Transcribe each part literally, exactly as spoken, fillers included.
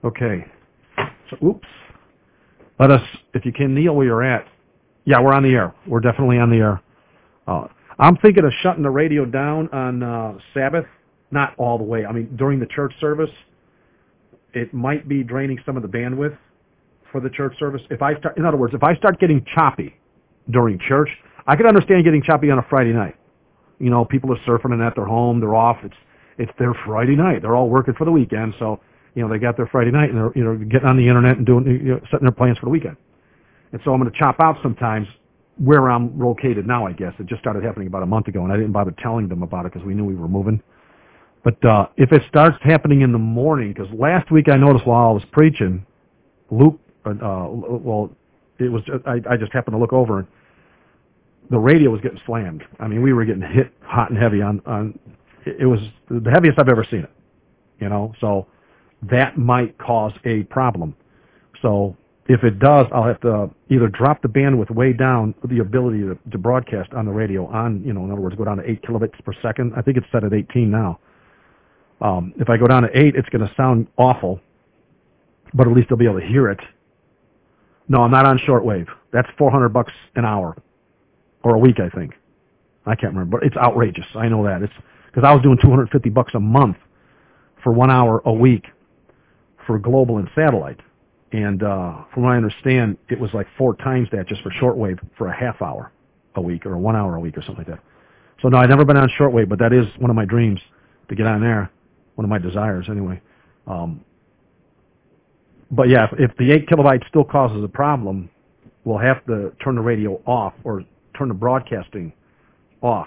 Okay. So, oops. Let us, if you can, kneel where you're at. Yeah, we're on the air. We're definitely on the air. Uh, I'm thinking of shutting the radio down on uh, Sabbath. Not all the way. I mean, during the church service, it might be draining some of the bandwidth for the church service. If I start, in other words, if I start getting choppy during church, I can understand getting choppy on a Friday night. You know, people are surfing and at their home, they're off. It's it's their Friday night. They're all working for the weekend, so you know they got their Friday night and they're you know getting on the internet and doing you know, setting their plans for the weekend. And so I'm going to chop out sometimes where I'm located now. I guess it just started happening about a month ago, and I didn't bother telling them about it because we knew we were moving. But uh, if it starts happening in the morning, because last week I noticed while I was preaching, Luke, uh, well, it was just, I, I just happened to look over and the radio was getting slammed. I mean, we were getting hit hot and heavy on, on it was the heaviest I've ever seen it, you know, so that might cause a problem. So if it does, I'll have to either drop the bandwidth way down, the ability to, to broadcast on the radio on, you know, in other words, go down to eight kilobits per second. I think it's set at eighteen now. Um, if I go down to eight, it's going to sound awful, but at least I'll be able to hear it. No, I'm not on shortwave. That's four hundred bucks an hour. Or a week, I think. I can't remember, but it's outrageous. I know that. It's because I was doing two hundred fifty bucks a month for one hour a week for global and satellite. And uh, from what I understand, it was like four times that just for shortwave for a half hour a week or one hour a week or something like that. So no, I've never been on shortwave, but that is one of my dreams to get on there. One of my desires, anyway. Um, but yeah, if, if the eight kilobytes still causes a problem, we'll have to turn the radio off or turn the broadcasting off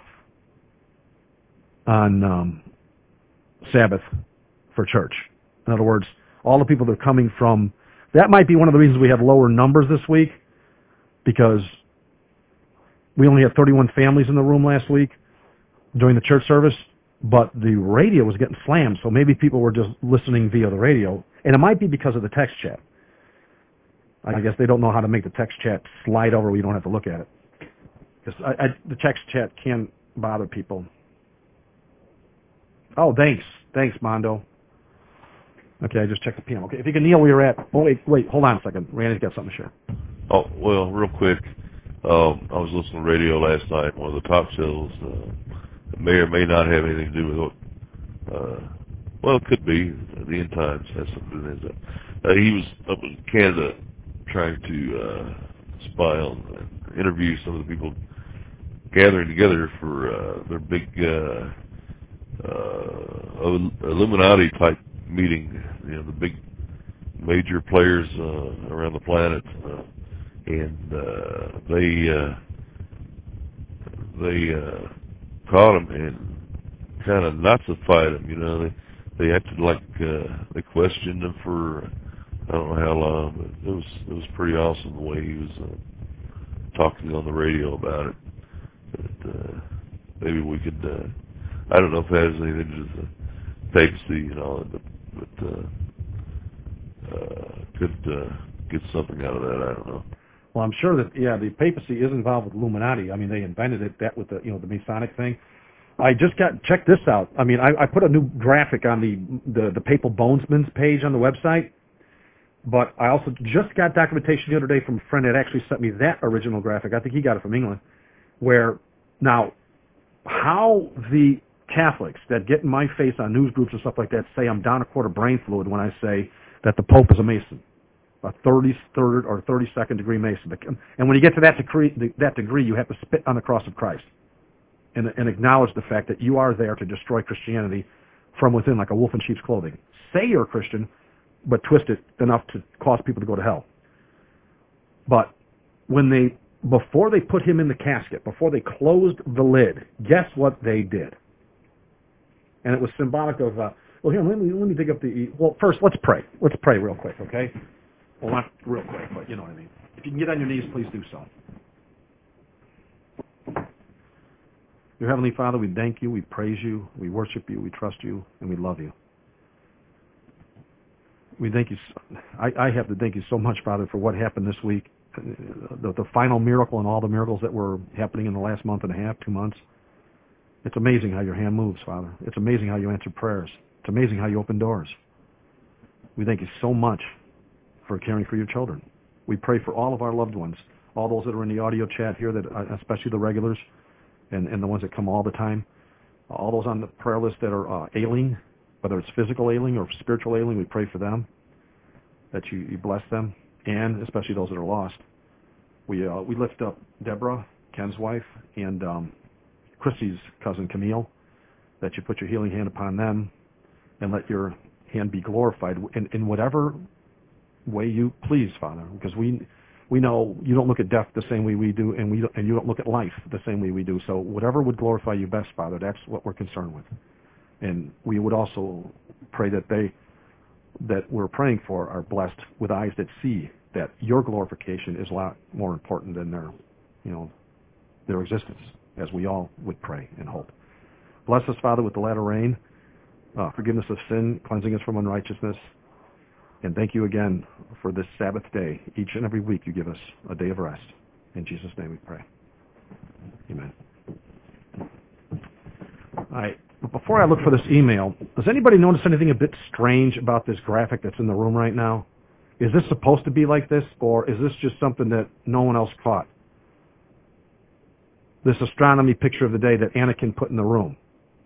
on um, Sabbath for church. In other words, all the people that are coming from, that might be one of the reasons we have lower numbers this week, because we only had thirty-one families in the room last week during the church service, but the radio was getting slammed, so maybe people were just listening via the radio, and it might be because of the text chat. I guess they don't know how to make the text chat slide over where you don't have to look at it. Because I, I, the text chat can bother people. Oh, thanks. Thanks, Mondo. Okay, I just checked the P M. Okay, if you can kneel where you're at. Oh, wait, wait, hold on a second. Randy's got something to share. Oh, well, real quick. Um, I was listening to radio last night, one of the talk shows. Uh, it may or may not have anything to do with what, uh, well, it could be. The End Times has something to do with it. Uh, he was up in Canada trying to uh, spy on and interview some of the people gathering together for uh, their big uh, uh, Illuminati type meeting. You know, the big major players uh, around the planet, uh, and uh, they uh, they uh, caught him and kind of Nazified him. You know, they they acted like uh, they questioned him for I don't know how long, but it was it was pretty awesome the way he was uh, talking on the radio about it. But, uh, maybe we could, uh, I don't know if that has anything to do with the papacy and all that, but, but uh, uh, could uh, get something out of that, I don't know. Well, I'm sure that, yeah, the papacy is involved with Illuminati. I mean, they invented it, that with the, you know, the Masonic thing. I just got, check this out. I mean, I, I put a new graphic on the, the, the Papal Bonesman's page on the website, but I also just got documentation the other day from a friend that actually sent me that original graphic. I think he got it from England. Where, now, how the Catholics that get in my face on news groups and stuff like that say I'm down a quart of brain fluid when I say that the Pope is a Mason, a thirty-third or thirty-second degree Mason. And when you get to that degree, that degree, you have to spit on the cross of Christ and, and acknowledge the fact that you are there to destroy Christianity from within like a wolf in sheep's clothing. Say you're a Christian, but twist it enough to cause people to go to hell. But when they Before they put him in the casket, before they closed the lid, guess what they did? And it was symbolic of, uh, well, here, let me, let me dig up the, well, first, let's pray. Let's pray real quick, okay? Well, not real quick, but you know what I mean. If you can get on your knees, please do so. Dear Heavenly Father, we thank you, we praise you, we worship you, we trust you, and we love you. We thank you, I, I have to thank you so much, Father, for what happened this week. The, the final miracle and all the miracles that were happening in the last month and a half, two months. It's amazing how your hand moves, Father. It's amazing how you answer prayers. It's amazing how you open doors. We thank you so much for caring for your children. We pray for all of our loved ones, all those that are in the audio chat here, that uh, especially the regulars and, and the ones that come all the time, all those on the prayer list that are uh, ailing, whether it's physical ailing or spiritual ailing. We pray for them, that you, you bless them, and especially those that are lost. We uh, we lift up Deborah, Ken's wife, and um, Chrissy's cousin Camille, that you put your healing hand upon them, and let your hand be glorified in, in whatever way you please, Father, because we we know you don't look at death the same way we do, and we don't, and you don't look at life the same way we do. So whatever would glorify you best, Father, that's what we're concerned with. And we would also pray that they that we're praying for are blessed with eyes that see that your glorification is a lot more important than their, you know, their existence, as we all would pray and hope. Bless us, Father, with the latter rain, uh, forgiveness of sin, cleansing us from unrighteousness. And thank you again for this Sabbath day. Each and every week you give us a day of rest. In Jesus' name we pray. Amen. All right. But before I look for this email, does anybody notice anything a bit strange about this graphic that's in the room right now? Is this supposed to be like this, or is this just something that no one else caught? This astronomy picture of the day that Anakin put in the room.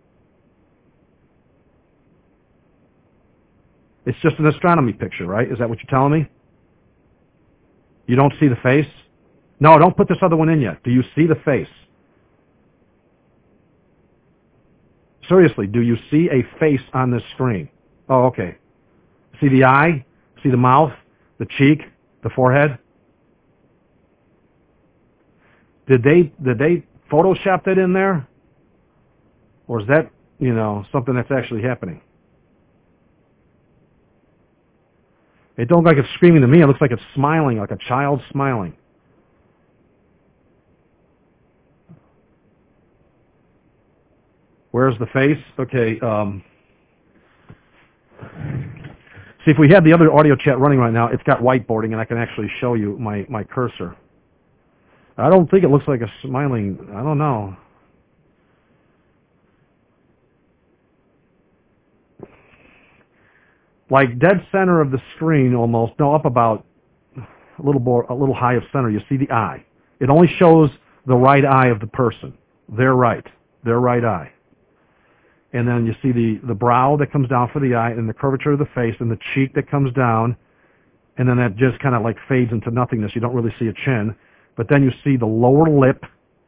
It's just an astronomy picture, right? Is that what you're telling me? You don't see the face? No, don't put this other one in yet. Do you see the face? Seriously, do you see a face on this screen? Oh, okay. See the eye? See the mouth? The cheek? The forehead? Did they did they Photoshop that in there? Or is that, you know, something that's actually happening? It don't look like it's screaming to me. It looks like it's smiling, like a child smiling. Where's the face? Okay. Um, see, if we had the other audio chat running right now, it's got whiteboarding, and I can actually show you my, my cursor. I don't think it looks like a smiling. I don't know. Like dead center of the screen, almost. No, up about a little more, a little high of center. You see the eye. It only shows the right eye of the person. Their right, their right eye. And then you see the, the brow that comes down for the eye, and the curvature of the face, and the cheek that comes down, and then that just kind of like fades into nothingness. You don't really see a chin. But then you see the lower lip,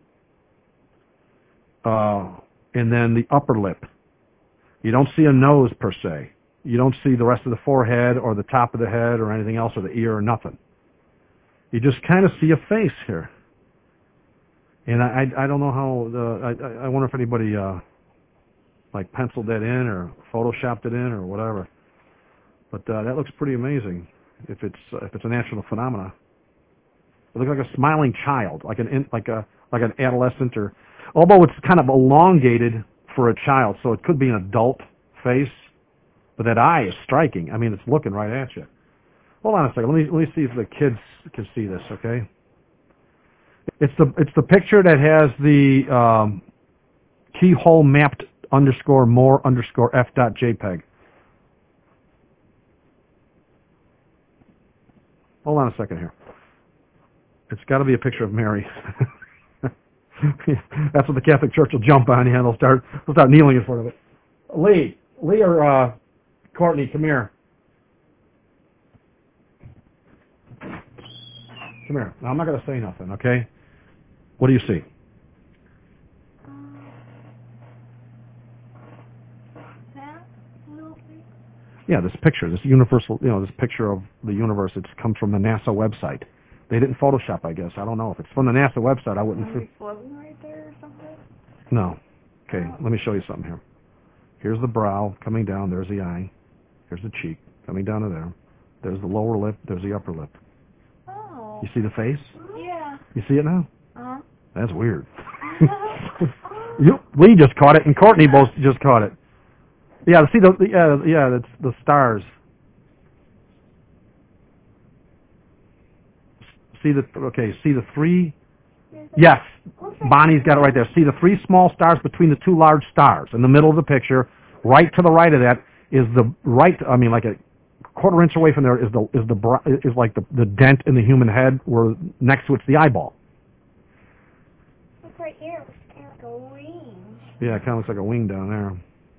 uh, and then the upper lip. You don't see a nose per se. You don't see the rest of the forehead or the top of the head or anything else, or the ear or nothing. You just kind of see a face here. And I, I, I don't know how, the, I, I wonder if anybody, uh, like penciled that in or photoshopped it in or whatever. But uh, that looks pretty amazing if it's uh, if it's a natural phenomena. It looks like a smiling child, like an like a like an adolescent, or although it's kind of elongated for a child, so it could be an adult face. But that eye is striking. I mean, it's looking right at you. Hold on a second. Let me let me see if the kids can see this. Okay. It's the it's the picture that has the um, keyhole mapped underscore more underscore f dot jpeg. Hold on a second here. It's got to be a picture of Mary. That's what the Catholic Church will jump on. Yeah, they'll start they'll start kneeling in front of it. Lee, Lee or uh, Courtney, come here. Come here. Now I'm not going to say nothing. Okay. What do you see? Yeah, this picture, this universal, you know, this picture of the universe. It comes from the NASA website. They didn't Photoshop, I guess. I don't know. If it's from the NASA website, I wouldn't. Are we floating right there or something? No. Okay, let me show you something here. Here's the brow coming down. There's the eye. Here's the cheek coming down to there. There's the lower lip. There's the upper lip. Oh. You see the face? Yeah. You see it now? Uh-huh. That's weird. you, we just caught it, and Courtney both just caught it. Yeah, see the, the yeah yeah that's the stars. See the okay. See the three. Yes, Bonnie's got it right there. See the three small stars between the two large stars in the middle of the picture. Right to the right of that is the right. I mean, like a quarter inch away from there is the is the br- is like the the dent in the human head, where next to it's the eyeball. It's right here. It's kind of like a wing. Yeah, it kind of looks like a wing down there.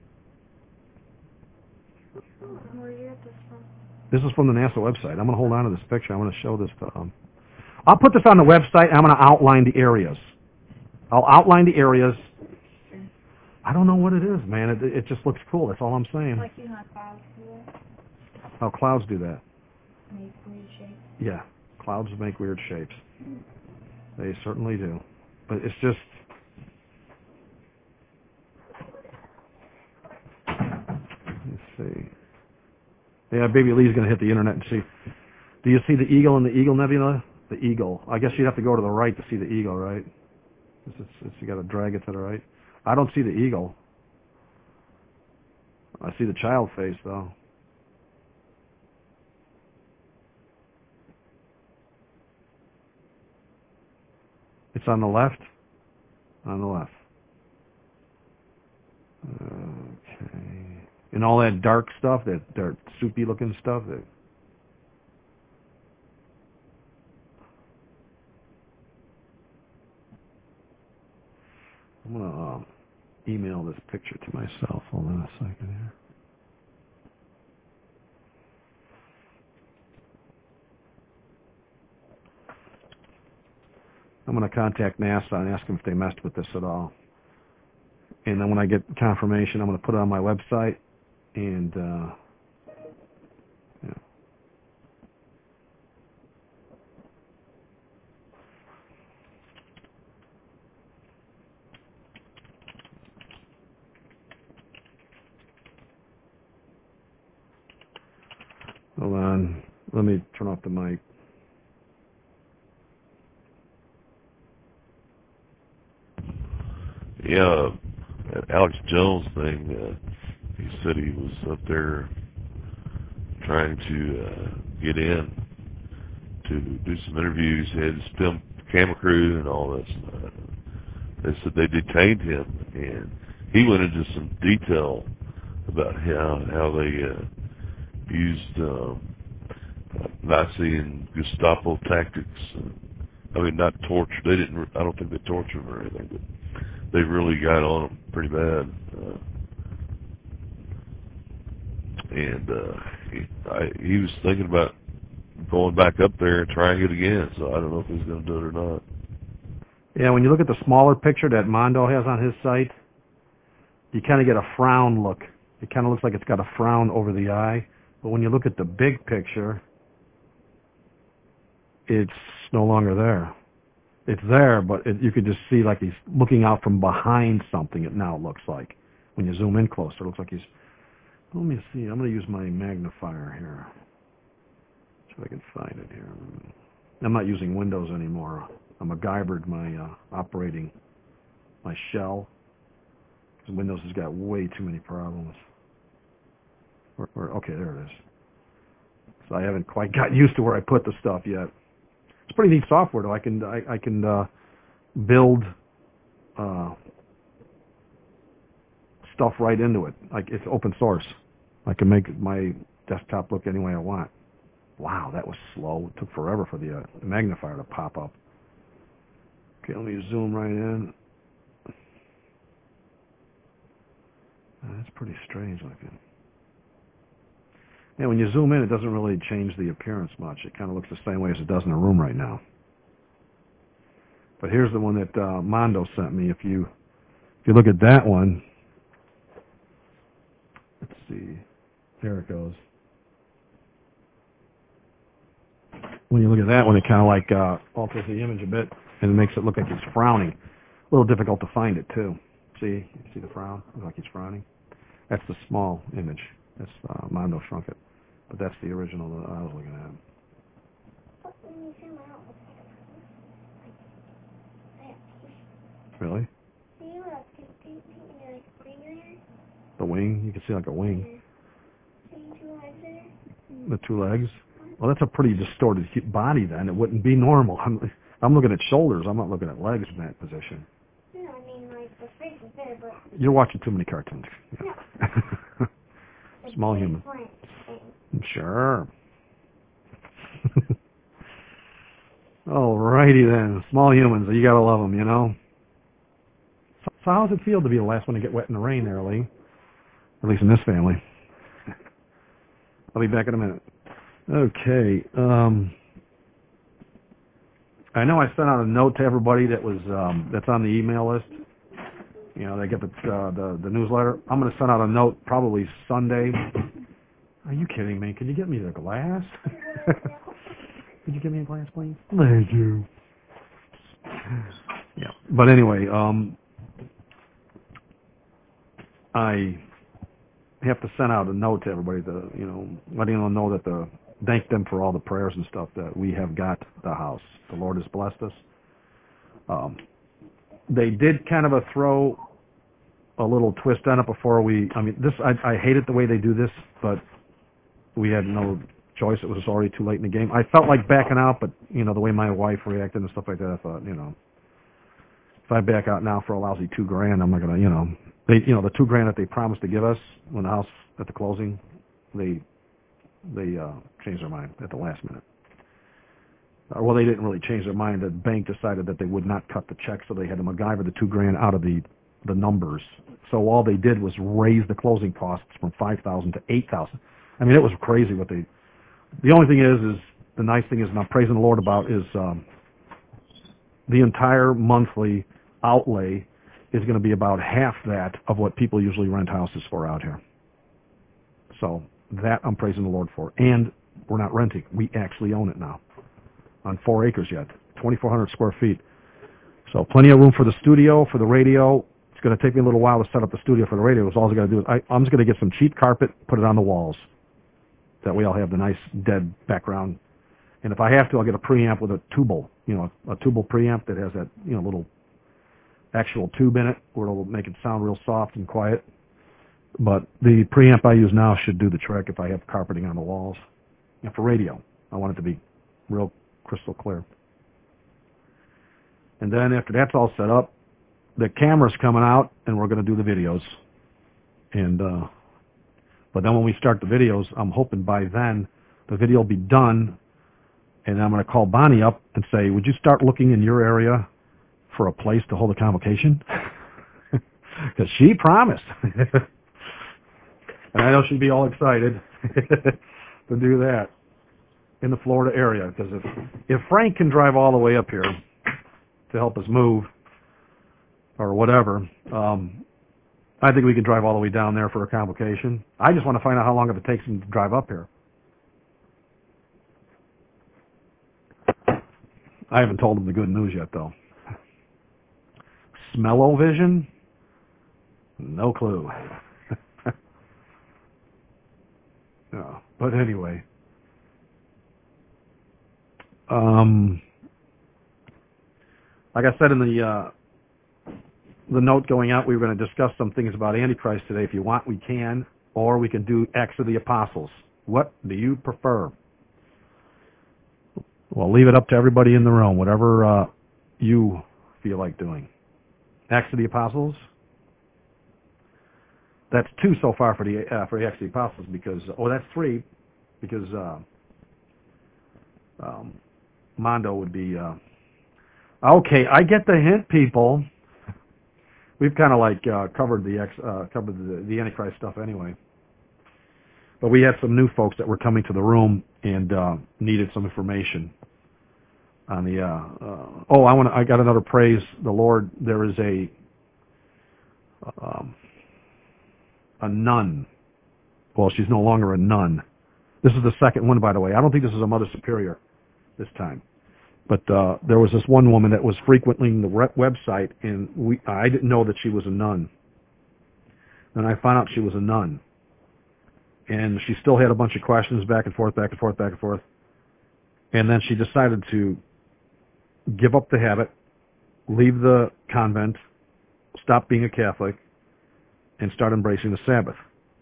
Where did you get this from? This is from the NASA website. I'm going to hold on to this picture. I'm going to show this to um. I'll put this on the website. I'm going to outline the areas. I'll outline the areas. I don't know what it is, man. It it just looks cool. That's all I'm saying. Like you know how clouds do it? How clouds do that? Make weird shapes. Yeah, clouds make weird shapes. They certainly do. But it's just. Let's see. Yeah, Baby Lee's going to hit the internet and see. Do you see the Eagle and the Eagle Nebula? The Eagle. I guess you'd have to go to the right to see the Eagle, right? It's, it's, it's, you got to drag it to the right. I don't see the Eagle. I see the child face, though. It's on the left? On the left. Okay. And all that dark stuff, that dark, soupy-looking stuff, that I'm going to uh, email this picture to myself. Hold on a second here. I'm going to contact NASA and ask them if they messed with this at all. And then when I get confirmation, I'm going to put it on my website. And, uh, yeah. Hold on. Let me turn off the mic. Yeah, that Alex Jones thing, uh, he said he was up there trying to uh, get in to do some interviews. He had his film camera crew and all that stuff. They said they detained him, and he went into some detail about how how they uh, used um, Nazi and Gestapo tactics. I mean, not torture. They didn't. I don't think they tortured him or anything, but they really got on him pretty bad. Uh, and uh, he, I, he was thinking about going back up there and trying it again. So I don't know if he's going to do it or not. Yeah, when you look at the smaller picture that Mondo has on his site, you kind of get a frown look. It kind of looks like it's got a frown over the eye. But when you look at the big picture, it's no longer there. It's there, but it, you could just see like he's looking out from behind something, it now looks like. When you zoom in closer, it looks like he's... Let me see. I'm going to use my magnifier here. See if I can find it here. I'm not using Windows anymore. I'm MacGyvered my uh, operating, my shell. Because Windows has got way too many problems. Or, or, okay, there it is. So I haven't quite got used to where I put the stuff yet. It's pretty neat software, though. I can I, I can uh, build uh, stuff right into it. Like it's open source. I can make my desktop look any way I want. Wow, that was slow. It took forever for the, uh, the magnifier to pop up. Okay, let me zoom right in. Uh, that's pretty strange looking. Yeah, when you zoom in, it doesn't really change the appearance much. It kind of looks the same way as it does in a room right now. But here's the one that uh, Mondo sent me. If you if you look at that one, let's see, there it goes. When you look at that one, it kind of like uh, alters the image a bit, and it makes it look like he's frowning. A little difficult to find it too. See, you see the frown? Looks like he's frowning. That's the small image. That's uh, Mondo shrunk it, but that's the original that I was looking at. But when you zoom out, it's like a Really? See what it's like wing there? The wing? You can see like a wing. See two legs there? The two legs? Well, that's a pretty distorted body then. It wouldn't be normal. I'm, I'm looking at shoulders. I'm not looking at legs in that position. No, I mean like the face is there, but You're watching too many cartoons. Yeah. no. Small human. Sure. All righty then. Small humans, you gotta love them, you know. So, so how does it feel to be the last one to get wet in the rain there, Lee? At least in this family. I'll be back in a minute. Okay. Um, I know I sent out a note to everybody that was um, that's on the email list. You know, they get the uh, the, the newsletter. I'm going to send out a note probably Sunday. Are you kidding me? Can you get me the glass? Could you give me a glass, please? Thank you. Yeah. But anyway, um, I have to send out a note to everybody to, you know, letting them know that the thank them for all the prayers and stuff that we have got the house. The Lord has blessed us. Um, they did kind of a throw a little twist on it before we, I mean, this, I, I hated the way they do this, but we had no choice. It was already too late in the game. I felt like backing out, but, you know, the way my wife reacted and stuff like that, I thought, you know, if I back out now for a lousy two grand, I'm not going to, you know, they, you know, the two grand that they promised to give us when the house at the closing, they, they, uh, changed their mind at the last minute. Uh, well, they didn't really change their mind. The bank decided that they would not cut the check, so they had to MacGyver the two grand out of the, the numbers. So all they did was raise the closing costs from five thousand to eight thousand. I mean, it was crazy what they, the only thing is, is the nice thing is, and I'm praising the Lord about, is um, the entire monthly outlay is going to be about half that of what people usually rent houses for out here. So that I'm praising the Lord for. And we're not renting. We actually own it now on four acres yet, twenty-four hundred square feet. So plenty of room for the studio, for the radio. It's going to take me a little while to set up the studio for the radio. So all I got to do is I, I'm just going to get some cheap carpet, put it on the walls. That way I'll have the nice dead background. And if I have to, I'll get a preamp with a tubal, you know, a, a tubal preamp that has that, you know, little actual tube in it where it'll make it sound real soft and quiet. But the preamp I use now should do the trick if I have carpeting on the walls. And for radio, I want it to be real crystal clear. And then after that's all set up, the camera's coming out and we're going to do the videos. And, uh, But then when we start the videos, I'm hoping by then the video will be done, and I'm going to call Bonnie up and say, would you start looking in your area for a place to hold a convocation? Because she promised. And I know she'd be all excited to do that in the Florida area. Because if, if Frank can drive all the way up here to help us move or whatever, um, I think we can drive all the way down there for a convocation. I just want to find out how long it takes him to drive up here. I haven't told him the good news yet, though. Smell-o-vision? No clue. No. But anyway. Um, like I said in the... Uh, the note going out, we were going to discuss some things about Antichrist today. If you want, we can, or we can do Acts of the Apostles. What do you prefer? Well, leave it up to everybody in the room, whatever uh, you feel like doing. Acts of the Apostles? That's two so far for the uh, for the Acts of the Apostles, because, oh, that's three, because uh, um, Mondo would be, uh, okay, I get the hint, people. We've kind of like uh, covered the ex, uh, covered the, the Antichrist stuff anyway, but we had some new folks that were coming to the room and uh, needed some information on the. Uh, uh, oh, I want I got another praise the Lord. There is a um, a nun. Well, she's no longer a nun. This is the second one, by the way. I don't think this is a Mother Superior this time. But uh, there was this one woman that was frequenting the re- website, and we, I didn't know that she was a nun. And I found out she was a nun. And she still had a bunch of questions back and forth, back and forth, back and forth. And then she decided to give up the habit, leave the convent, stop being a Catholic, and start embracing the Sabbath.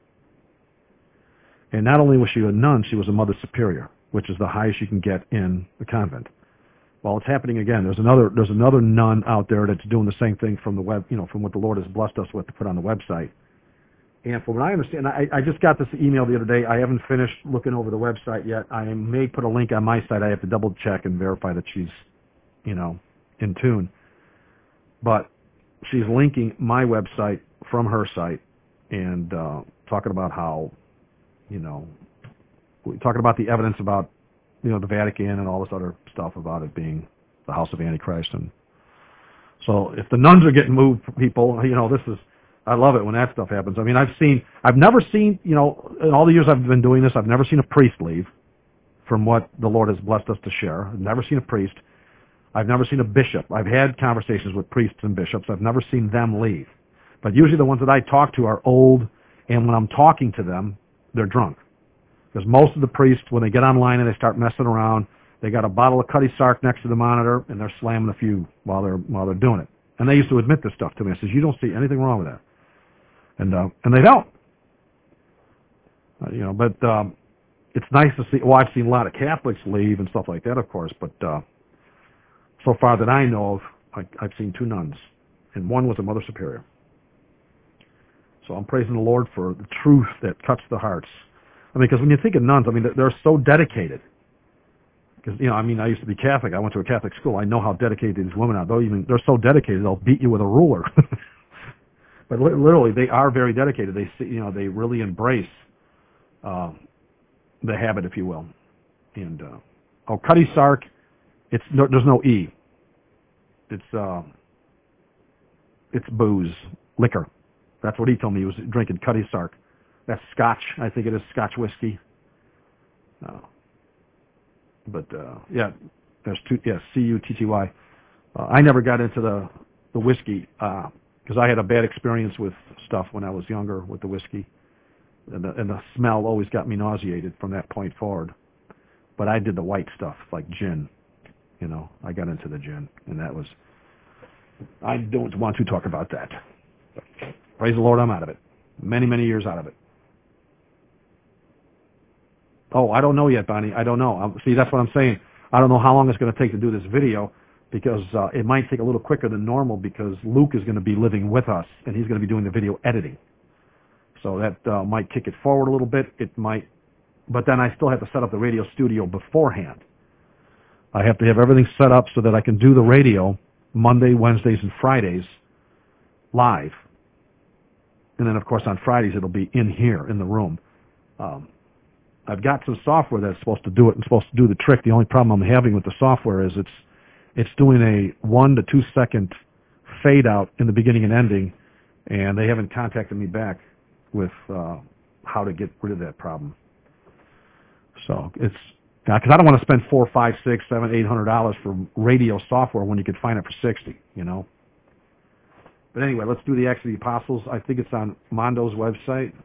And not only was she a nun, she was a Mother Superior, which is the highest you can get in the convent. Well, it's happening again. There's another there's another nun out there that's doing the same thing from the web, you know, from what the Lord has blessed us with to put on the website. And from what I understand, I, I just got this email the other day. I haven't finished looking over the website yet. I may put a link on my site. I have to double check and verify that she's, you know, in tune. But she's linking my website from her site and uh, talking about how, you know, talking about the evidence about, you know, the Vatican and all this other stuff about it being the house of Antichrist. And so if the nuns are getting moved, people, you know, this is, I love it when that stuff happens. I mean, I've seen, I've never seen, you know, in all the years I've been doing this, I've never seen a priest leave from what the Lord has blessed us to share. I've never seen a priest. I've never seen a bishop. I've had conversations with priests and bishops. I've never seen them leave. But usually the ones that I talk to are old, and when I'm talking to them, they're drunk. Because most of the priests, when they get online and they start messing around, they got a bottle of Cutty Sark next to the monitor, and they're slamming a few while they're while they're doing it. And they used to admit this stuff to me. I says, you don't see anything wrong with that. And uh, and they don't. Uh, you know, but um, it's nice to see, well, I've seen a lot of Catholics leave and stuff like that, of course, but uh, so far that I know of, I, I've seen two nuns, and one was a Mother Superior. So I'm praising the Lord for the truth that cuts the hearts. I mean, because when you think of nuns, I mean, they're, they're so dedicated. Because, you know, I mean, I used to be Catholic. I went to a Catholic school. I know how dedicated these women are. Though even they're so dedicated, they'll beat you with a ruler. But li- literally, they are very dedicated. They, see, you know, they really embrace uh, the habit, if you will. And uh, oh, Cutty Sark, it's no, there's no e. It's uh, it's booze, liquor. That's what he told me. He was drinking Cutty Sark. That's Scotch. I think it is Scotch whiskey. Uh, but uh, yeah, there's two. Yeah, C U T T Y. Uh, I never got into the the whiskey because uh, I had a bad experience with stuff when I was younger with the whiskey, and the, and the smell always got me nauseated from that point forward. But I did the white stuff like gin. You know, I got into the gin, and that was. I don't want to talk about that. But praise the Lord, I'm out of it. Many, many years out of it. Oh, I don't know yet, Bonnie. I don't know. I'm, see, that's what I'm saying. I don't know how long it's going to take to do this video because uh, it might take a little quicker than normal because Luke is going to be living with us, and he's going to be doing the video editing. So that uh, might kick it forward a little bit. It might, but then I still have to set up the radio studio beforehand. I have to have everything set up so that I can do the radio Monday, Wednesdays, and Fridays live. And then, of course, on Fridays, it'll be in here, in the room. Um, I've got some software that's supposed to do it and supposed to do the trick. The only problem I'm having with the software is it's it's doing a one to two second fade out in the beginning and ending, and they haven't contacted me back with uh, how to get rid of that problem. So it's because I don't want to spend four, five, six, seven, eight hundred dollars for radio software when you could find it for sixty. You know. But anyway, let's do the Acts of the Apostles. I think it's on Mondo's website.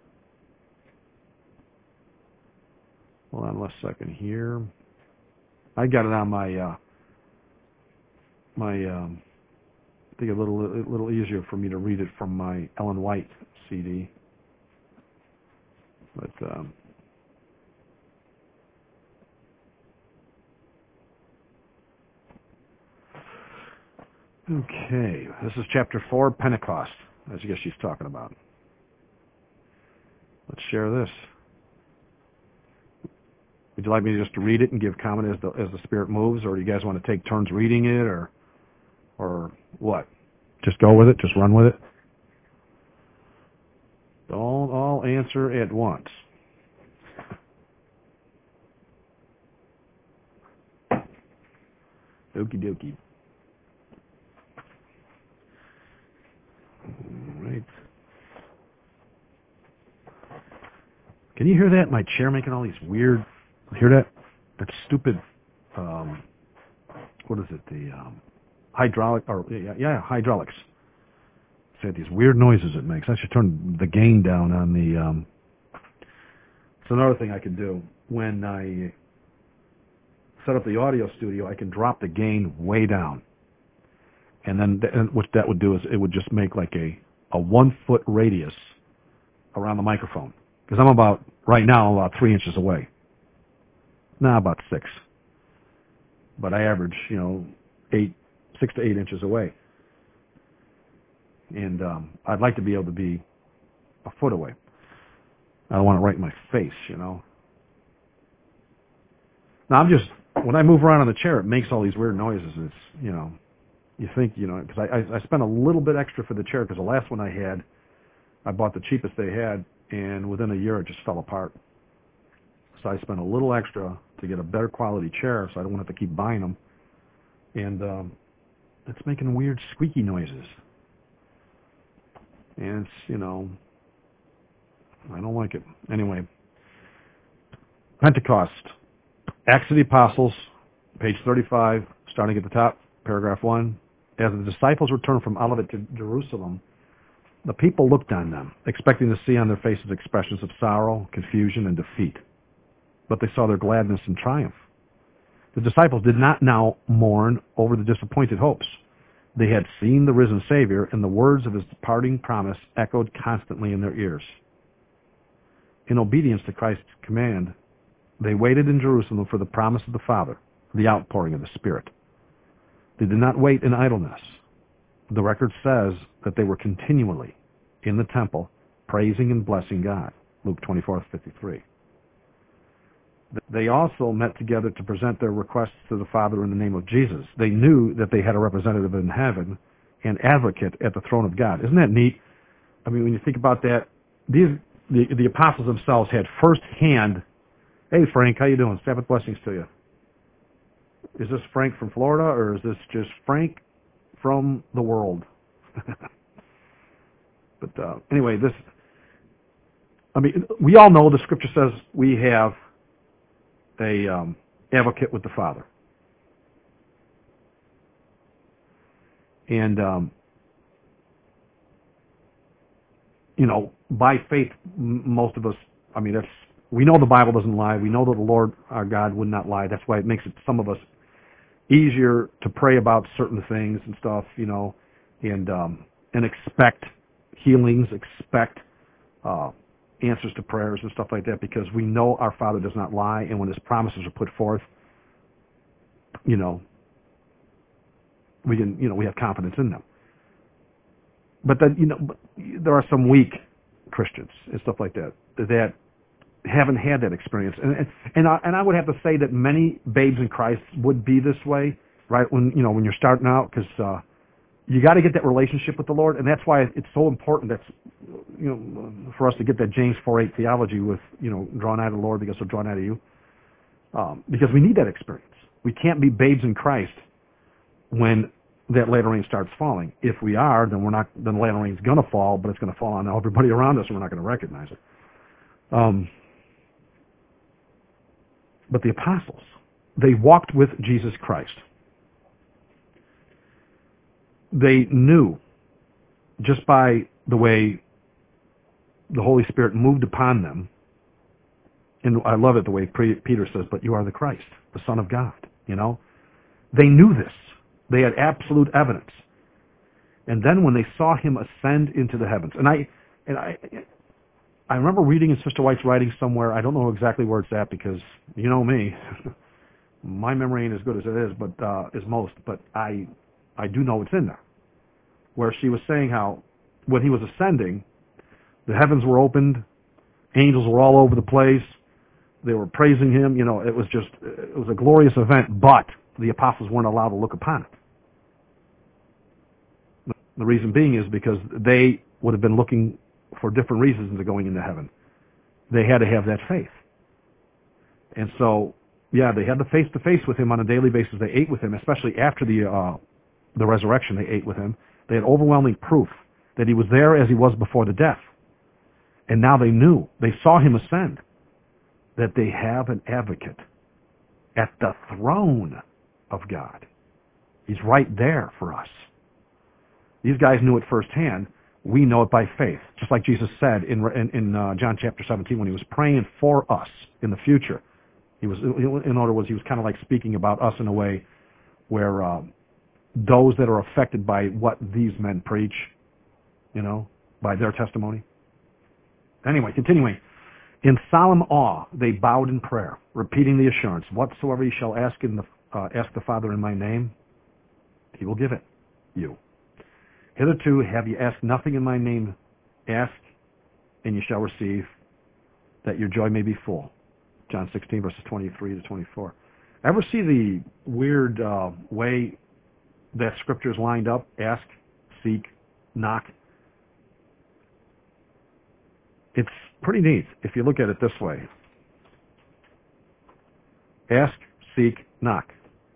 Hold on one second here. I got it on my uh, my. Um, I think a little a little easier for me to read it from my Ellen White C D. But um, okay, this is chapter four, Pentecost. As I guess she's talking about. Let's share this. Would you like me to just read it and give comment as the as the Spirit moves, or do you guys want to take turns reading it, or or what? Just go with it. Just run with it. Don't all answer at once. Okie dokie. All right. Can you hear that? My chair making all these weird. Hear that? That stupid. Um, what is it? The um, hydraulic or yeah, yeah, hydraulics. It's got these weird noises it makes. I should turn the gain down on the. Um, it's another thing I can do when I set up the audio studio. I can drop the gain way down, and then th- and what that would do is it would just make like a a one foot radius around the microphone because I'm about right now I'm about three inches away. Nah, about six. But I average, you know, eight, six to eight inches away. And um, I'd like to be able to be a foot away. I don't want it right in my face, you know. Now, I'm just, when I move around on the chair, it makes all these weird noises. It's, you know, you think, you know, because I, I, I spent a little bit extra for the chair because the last one I had, I bought the cheapest they had, and within a year it just fell apart. So I spent a little extra to get a better quality chair, so I don't have to keep buying them. And um, it's making weird squeaky noises. And it's, you know, I don't like it. Anyway, Pentecost. Acts of the Apostles, page thirty-five, starting at the top, paragraph one. As the disciples returned from Olivet to Jerusalem, the people looked on them, expecting to see on their faces expressions of sorrow, confusion, and defeat. But they saw their gladness and triumph. The disciples did not now mourn over the disappointed hopes. They had seen the risen Savior, and the words of his departing promise echoed constantly in their ears. In obedience to Christ's command, they waited in Jerusalem for the promise of the Father, the outpouring of the Spirit. They did not wait in idleness. The record says that they were continually in the temple, praising and blessing God. Luke twenty-four fifty-three. They also met together to present their requests to the Father in the name of Jesus. They knew that they had a representative in heaven, an advocate at the throne of God. Isn't that neat? I mean, when you think about that, these the, the apostles themselves had first-hand, hey, Frank, how you doing? Sabbath blessings to you. Is this Frank from Florida, or is this just Frank from the world? But uh, anyway, this, I mean, we all know the Scripture says we have a um, advocate with the Father. And, um, you know, by faith, m- most of us, I mean, that's, we know the Bible doesn't lie. We know that the Lord our God would not lie. That's why it makes it, some of us, easier to pray about certain things and stuff, you know, and um, and expect healings, expect uh, answers to prayers and stuff like that, because we know our Father does not lie, and when his promises are put forth, you know, we can, you know, we have confidence in them. But then, you know, there are some weak Christians and stuff like that that haven't had that experience, and and and I, and I would have to say that many babes in Christ would be this way, right? When you know when you're starting out, because uh, you got to get that relationship with the Lord, and that's why it's so important. That's you know for us to get that James four eight theology with you know draw nigh to the Lord because he'll draw nigh to you, um, because we need that experience. We can't be babes in Christ when that later rain starts falling. If we are, then we're not. Then the later rain's going to fall, but it's going to fall on everybody around us, and we're not going to recognize it. Um, But the apostles, they walked with Jesus Christ. They knew, just by the way the Holy Spirit moved upon them, and I love it the way Peter says, but you are the Christ, the Son of God, you know. They knew this. They had absolute evidence. And then when they saw him ascend into the heavens, and I, and I, I remember reading in Sister White's writing somewhere, I don't know exactly where it's at because, you know me, my memory ain't as good as it is, but uh, as most, but I I do know it's in there, where she was saying how when he was ascending, the heavens were opened, angels were all over the place, they were praising him, you know, it was just, it was a glorious event, but the apostles weren't allowed to look upon it. The reason being is because they would have been looking for different reasons into going into heaven. They had to have that faith. And so, yeah, they had the face-to-face with him on a daily basis. They ate with him, especially after the uh, the resurrection, they ate with him. They had overwhelming proof that he was there as he was before the death. And now they knew, they saw him ascend, that they have an advocate at the throne of God. He's right there for us. These guys knew it firsthand. We know it by faith. Just like Jesus said in in, in uh, John chapter seventeen when he was praying for us in the future. He was, in other words, he was kind of like speaking about us in a way where uh, those that are affected by what these men preach, you know, by their testimony. Anyway, continuing. In solemn awe, they bowed in prayer, repeating the assurance, whatsoever you shall ask in the uh, ask the Father in my name, he will give it you. Hitherto have you asked nothing in my name. Ask, and you shall receive, that your joy may be full. John sixteen, verses twenty-three to twenty-four. Ever see the weird uh, way that Scripture's lined up? Ask, seek, knock. It's pretty neat if you look at it this way. Ask, seek, knock.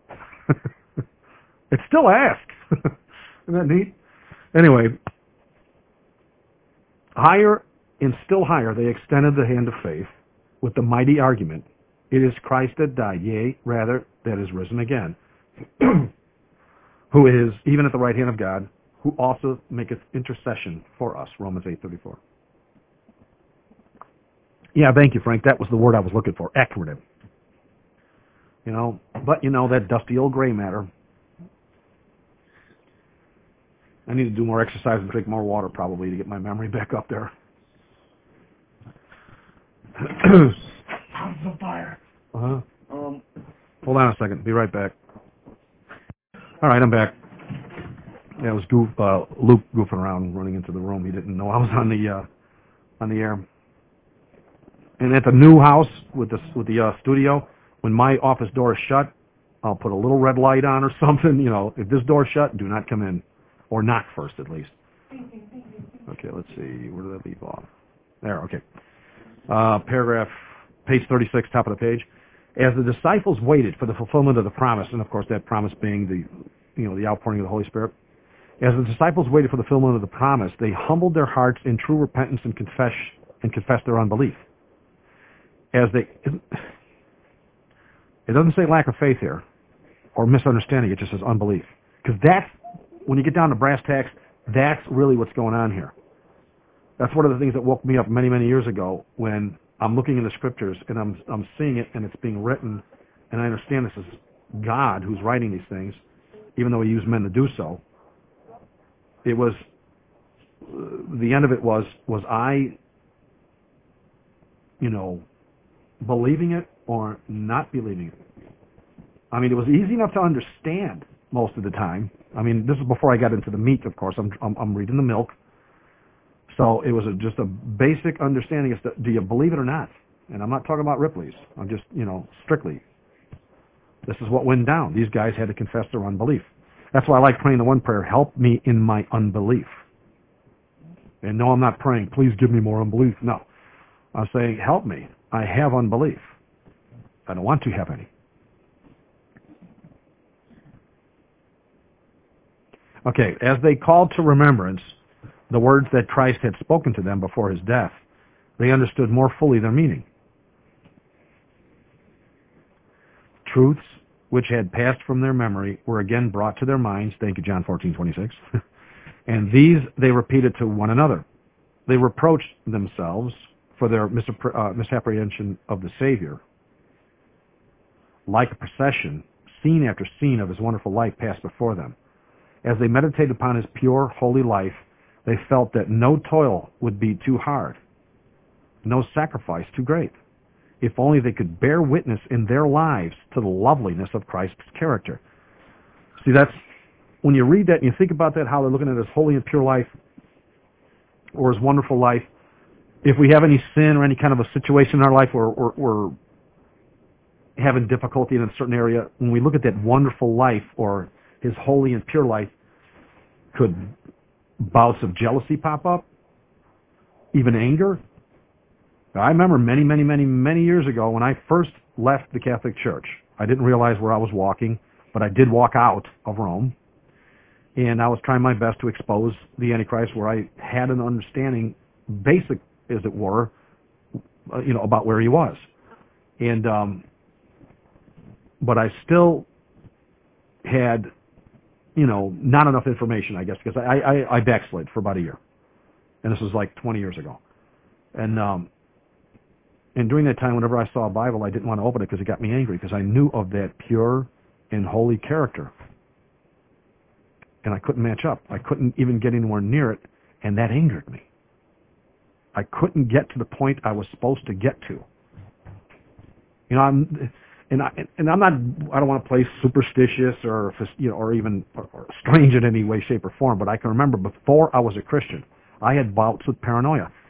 It's still ask. Isn't that neat? Anyway, higher and still higher they extended the hand of faith with the mighty argument, it is Christ that died, yea, rather, that is risen again, who is even at the right hand of God, who also maketh intercession for us, Romans eight thirty-four. Yeah, thank you, Frank. That was the word I was looking for, acronym. You know, but, you know, that dusty old gray matter. I need to do more exercise and drink more water, probably, to get my memory back up there. House on fire. Uh-huh. Um, Hold on a second. Be right back. All right, I'm back. Yeah, it was goof, uh, Luke goofing around, running into the room. He didn't know I was on the uh, on the air. And at the new house with the with the uh, studio, when my office door is shut, I'll put a little red light on or something. You know, if this door's shut, do not come in, or knock first at least. Okay, let's see. Where did I leave off? There. Okay. Uh, paragraph, page thirty-six, top of the page. As the disciples waited for the fulfillment of the promise, and of course that promise being the, you know, the outpouring of the Holy Spirit. As the disciples waited for the fulfillment of the promise, they humbled their hearts in true repentance and confess and confessed their unbelief. As they, it doesn't say lack of faith here, or misunderstanding. It just says unbelief, because that's when you get down to brass tacks. That's really what's going on here. That's one of the things that woke me up many, many years ago when I'm looking in the Scriptures and I'm I'm seeing it and it's being written, and I understand this is God who's writing these things, even though He used men to do so. It was uh, the end of it was was I, you know, believing it or not believing it. I mean, it was easy enough to understand most of the time. I mean, this is before I got into the meat, of course. I'm I'm, I'm reading the milk. So it was a, just a basic understanding as to, do you believe it or not? And I'm not talking about Ripley's. I'm just, you know, strictly. This is what went down. These guys had to confess their unbelief. That's why I like praying the one prayer, help me in my unbelief. And no, I'm not praying, please give me more unbelief. No. I'm saying, help me. I have unbelief. I don't want to have any. Okay, as they called to remembrance the words that Christ had spoken to them before His death, they understood more fully their meaning. Truths which had passed from their memory were again brought to their minds. Thank you, John fourteen twenty-six. And these they repeated to one another. They reproached themselves for their misappre- uh, misapprehension of the Savior. Like a procession, scene after scene of His wonderful life passed before them. As they meditated upon His pure, holy life, they felt that no toil would be too hard, no sacrifice too great, if only they could bear witness in their lives to the loveliness of Christ's character. See, that's, when you read that and you think about that, how they're looking at His holy and pure life, or His wonderful life, if we have any sin or any kind of a situation in our life where we're, we're having difficulty in a certain area, when we look at that wonderful life or His holy and pure life, could bouts of jealousy pop up? Even anger? I remember many, many, many, many years ago when I first left the Catholic Church. I didn't realize where I was walking, but I did walk out of Rome. And I was trying my best to expose the Antichrist where I had an understanding, basic as it were, uh, you know, about where he was. And, um, but I still had, you know, not enough information, I guess, because I, I, I backslid for about a year. And this was like twenty years ago. And, um, and during that time, whenever I saw a Bible, I didn't want to open it because it got me angry, because I knew of that pure and holy character. And I couldn't match up. I couldn't even get anywhere near it, and that angered me. I couldn't get to the point I was supposed to get to. You know, I'm, and I, and I'm not, I don't want to play superstitious or, you know, or even or, or strange in any way, shape, or form, but I can remember before I was a Christian, I had bouts with paranoia.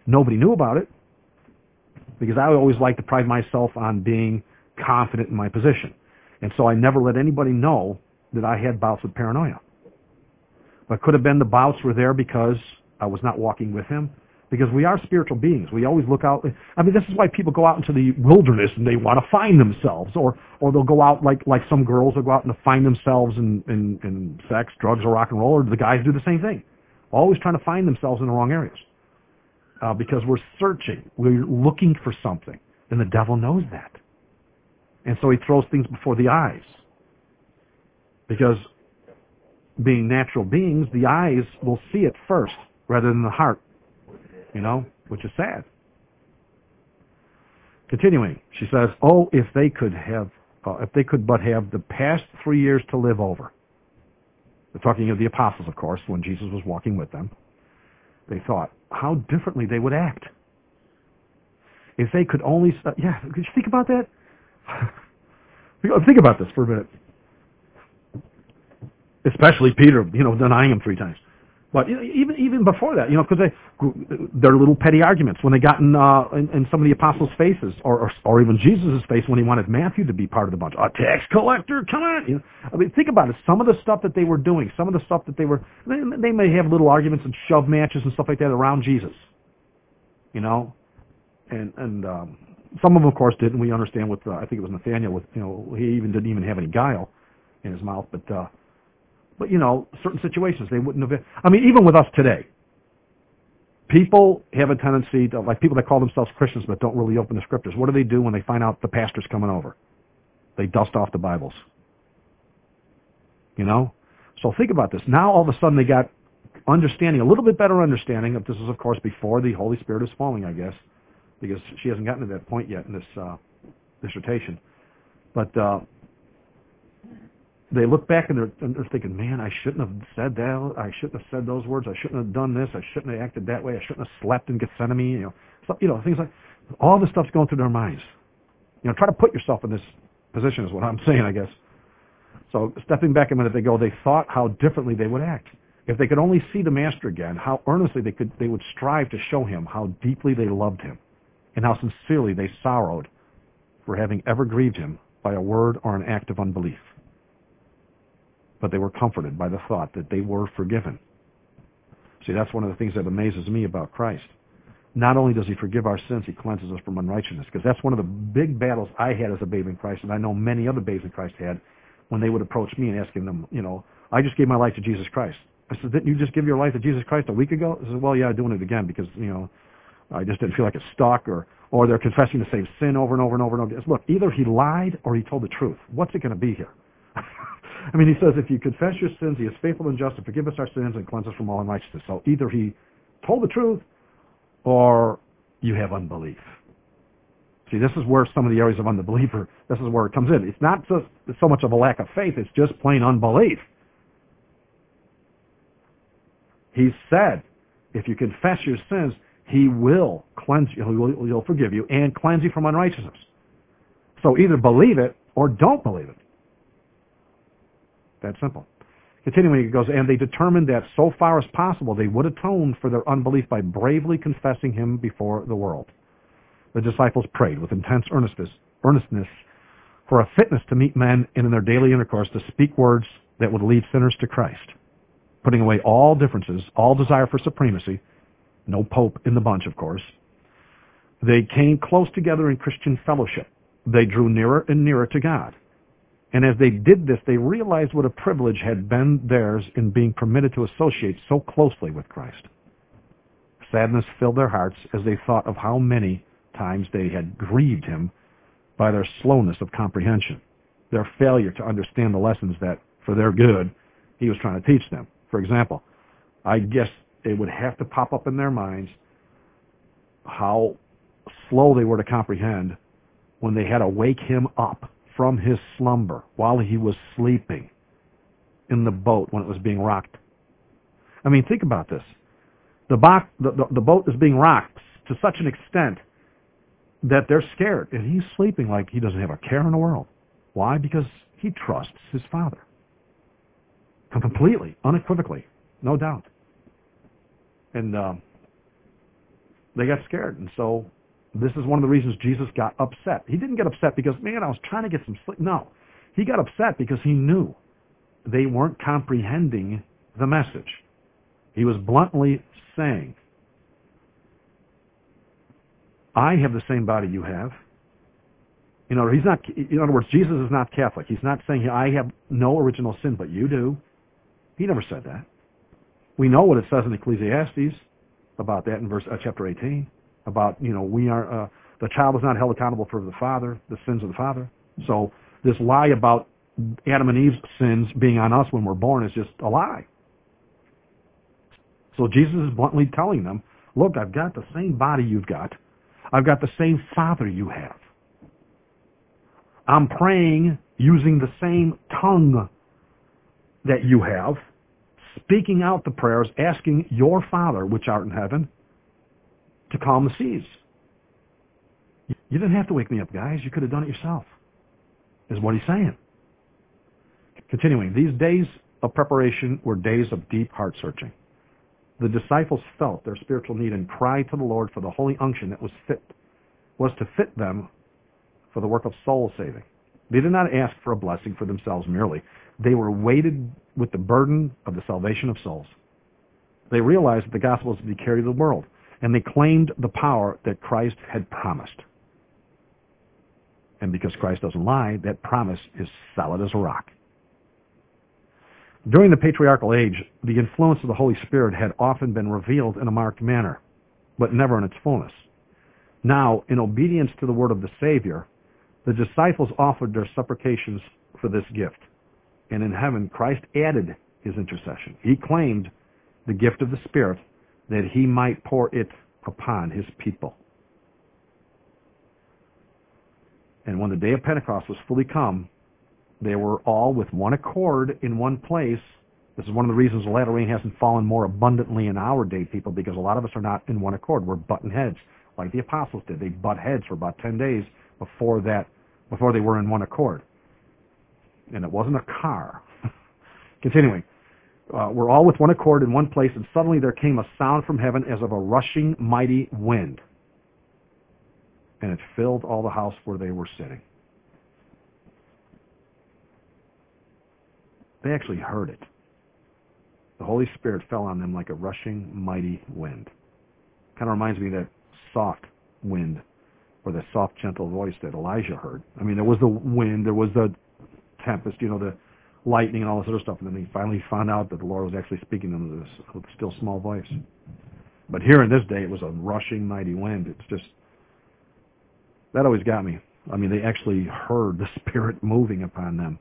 Nobody knew about it because I always liked to pride myself on being confident in my position. And so I never let anybody know that I had bouts with paranoia. But could have been the bouts were there because I was not walking with him. Because we are spiritual beings. We always look out. I mean, this is why people go out into the wilderness and they want to find themselves. Or or they'll go out like like some girls will go out and find themselves in, in, in sex, drugs, or rock and roll. Or the guys do the same thing. Always trying to find themselves in the wrong areas. Uh, because we're searching. We're looking for something. And the devil knows that. And so he throws things before the eyes. Because being natural beings, the eyes will see it first rather than the heart. You know, which is sad. Continuing, she says, "Oh, if they could have, uh, if they could but have the past three years to live over." They're talking of the apostles, of course, when Jesus was walking with them. They thought how differently they would act if they could only. Uh, yeah, could you think about that? Think about this for a minute. Especially Peter, you know, denying him three times. But even even before that, you know, because they, their little petty arguments when they got in, uh, in, in some of the apostles' faces, or, or or even Jesus' face when he wanted Matthew to be part of the bunch. A tax collector, come on! You know, I mean, think about it. Some of the stuff that they were doing, some of the stuff that they were, they, they may have little arguments and shove matches and stuff like that around Jesus. You know, and and um, some of them, of course, did, and we understand with uh, I think it was Nathaniel. With you know, he even didn't even have any guile in his mouth, but. Uh, But, you know, certain situations, they wouldn't have... I mean, even with us today, people have a tendency to, like people that call themselves Christians but don't really open the scriptures. What do they do when they find out the pastor's coming over? They dust off the Bibles. You know? So think about this. Now, all of a sudden, they got understanding, a little bit better understanding. Of, this is, of course, before the Holy Spirit is falling, I guess, because she hasn't gotten to that point yet in this uh, dissertation. But... Uh, They look back and they're, and they're thinking, man, I shouldn't have said that. I shouldn't have said those words. I shouldn't have done this. I shouldn't have acted that way. I shouldn't have slept in Gethsemane. You know, so, you know, things like all this stuff's going through their minds. You know, try to put yourself in this position is what I'm saying, I guess. So stepping back a minute, they go. They thought how differently they would act if they could only see the Master again. How earnestly they could they would strive to show him how deeply they loved him, and how sincerely they sorrowed for having ever grieved him by a word or an act of unbelief. But they were comforted by the thought that they were forgiven. See, that's one of the things that amazes me about Christ. Not only does he forgive our sins, he cleanses us from unrighteousness. Because that's one of the big battles I had as a babe in Christ, and I know many other babes in Christ had, when they would approach me and asking them, you know, I just gave my life to Jesus Christ. I said, didn't you just give your life to Jesus Christ a week ago? I said, well, yeah, I'm doing it again because, you know, I just didn't feel like it stuck, or, or they're confessing the same sin over and over and over and over. Look, either he lied or he told the truth. What's it going to be here? I mean, he says, if you confess your sins, he is faithful and just to forgive us our sins and cleanse us from all unrighteousness. So either he told the truth or you have unbelief. See, this is where some of the areas of unbelief are, this is where it comes in. It's not just so much of a lack of faith, it's just plain unbelief. He said, if you confess your sins, he will cleanse you, he'll, he'll forgive you and cleanse you from unrighteousness. So either believe it or don't believe it. That simple. Continuing, it goes, and they determined that so far as possible they would atone for their unbelief by bravely confessing him before the world. The disciples prayed with intense earnestness, earnestness for a fitness to meet men and in their daily intercourse to speak words that would lead sinners to Christ, putting away all differences, all desire for supremacy, no pope in the bunch, of course. They came close together in Christian fellowship. They drew nearer and nearer to God. And as they did this, they realized what a privilege had been theirs in being permitted to associate so closely with Christ. Sadness filled their hearts as they thought of how many times they had grieved him by their slowness of comprehension, their failure to understand the lessons that, for their good, he was trying to teach them. For example, I guess it would have to pop up in their minds how slow they were to comprehend when they had to wake him up from his slumber while he was sleeping in the boat when it was being rocked. I mean, think about this. The, bo- the, the, the boat is being rocked to such an extent that they're scared, and he's sleeping like he doesn't have a care in the world. Why? Because he trusts his Father. Completely, unequivocally, no doubt. And um, they got scared. And so this is one of the reasons Jesus got upset. He didn't get upset because, man, I was trying to get some sleep. No. He got upset because he knew they weren't comprehending the message. He was bluntly saying, I have the same body you have. You know, he's not, in other words, Jesus is not Catholic. He's not saying, I have no original sin, but you do. He never said that. We know what it says in Ecclesiastes about that in verse uh, chapter eighteen, about, you know, we are, uh, the child is not held accountable for the father, the sins of the father. So this lie about Adam and Eve's sins being on us when we're born is just a lie. So Jesus is bluntly telling them, look, I've got the same body you've got. I've got the same Father you have. I'm praying using the same tongue that you have, speaking out the prayers, asking your Father, which art in heaven, to calm the seas. You didn't have to wake me up, guys. You could have done it yourself, is what he's saying. Continuing, these days of preparation were days of deep heart searching. The disciples felt their spiritual need and cried to the Lord for the holy unction that was fit, was to fit them for the work of soul saving. They did not ask for a blessing for themselves merely. They were weighted with the burden of the salvation of souls. They realized that the gospel was to be carried to the world, and they claimed the power that Christ had promised. And because Christ doesn't lie, that promise is solid as a rock. During the patriarchal age, the influence of the Holy Spirit had often been revealed in a marked manner, but never in its fullness. Now, in obedience to the word of the Savior, the disciples offered their supplications for this gift. And in heaven, Christ added his intercession. He claimed the gift of the Spirit that he might pour it upon his people. And when the day of Pentecost was fully come, they were all with one accord in one place. This is one of the reasons the latter rain hasn't fallen more abundantly in our day, people, because a lot of us are not in one accord. We're butting heads, like the apostles did. They butt heads for about ten days before that, before they were in one accord. And it wasn't a car. Continuing, uh, we're all with one accord in one place, and suddenly there came a sound from heaven as of a rushing mighty wind, and it filled all the house where they were sitting. They actually heard it. The Holy Spirit fell on them like a rushing mighty wind. Kind of reminds me of that soft wind, or that soft, gentle voice that Elijah heard. I mean, there was the wind, there was the tempest, you know, the lightning and all this other stuff, and then he finally found out that the Lord was actually speaking to him with a still small voice. But here in this day, it was a rushing mighty wind. It's just, that always got me. I mean, they actually heard the Spirit moving upon them.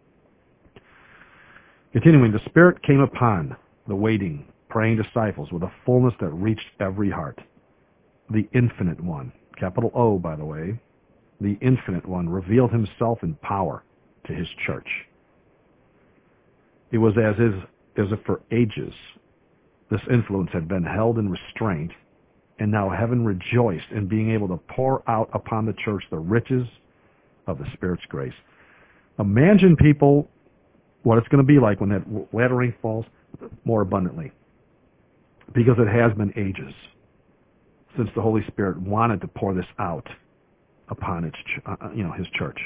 Continuing, the Spirit came upon the waiting, praying disciples with a fullness that reached every heart. The Infinite One, capital O, by the way, the Infinite One revealed himself in power to his church. It was as, is, as if for ages this influence had been held in restraint, and now heaven rejoiced in being able to pour out upon the church the riches of the Spirit's grace. Imagine, people, what it's going to be like when that latter rain falls more abundantly, because it has been ages since the Holy Spirit wanted to pour this out upon its, uh, you know, his church.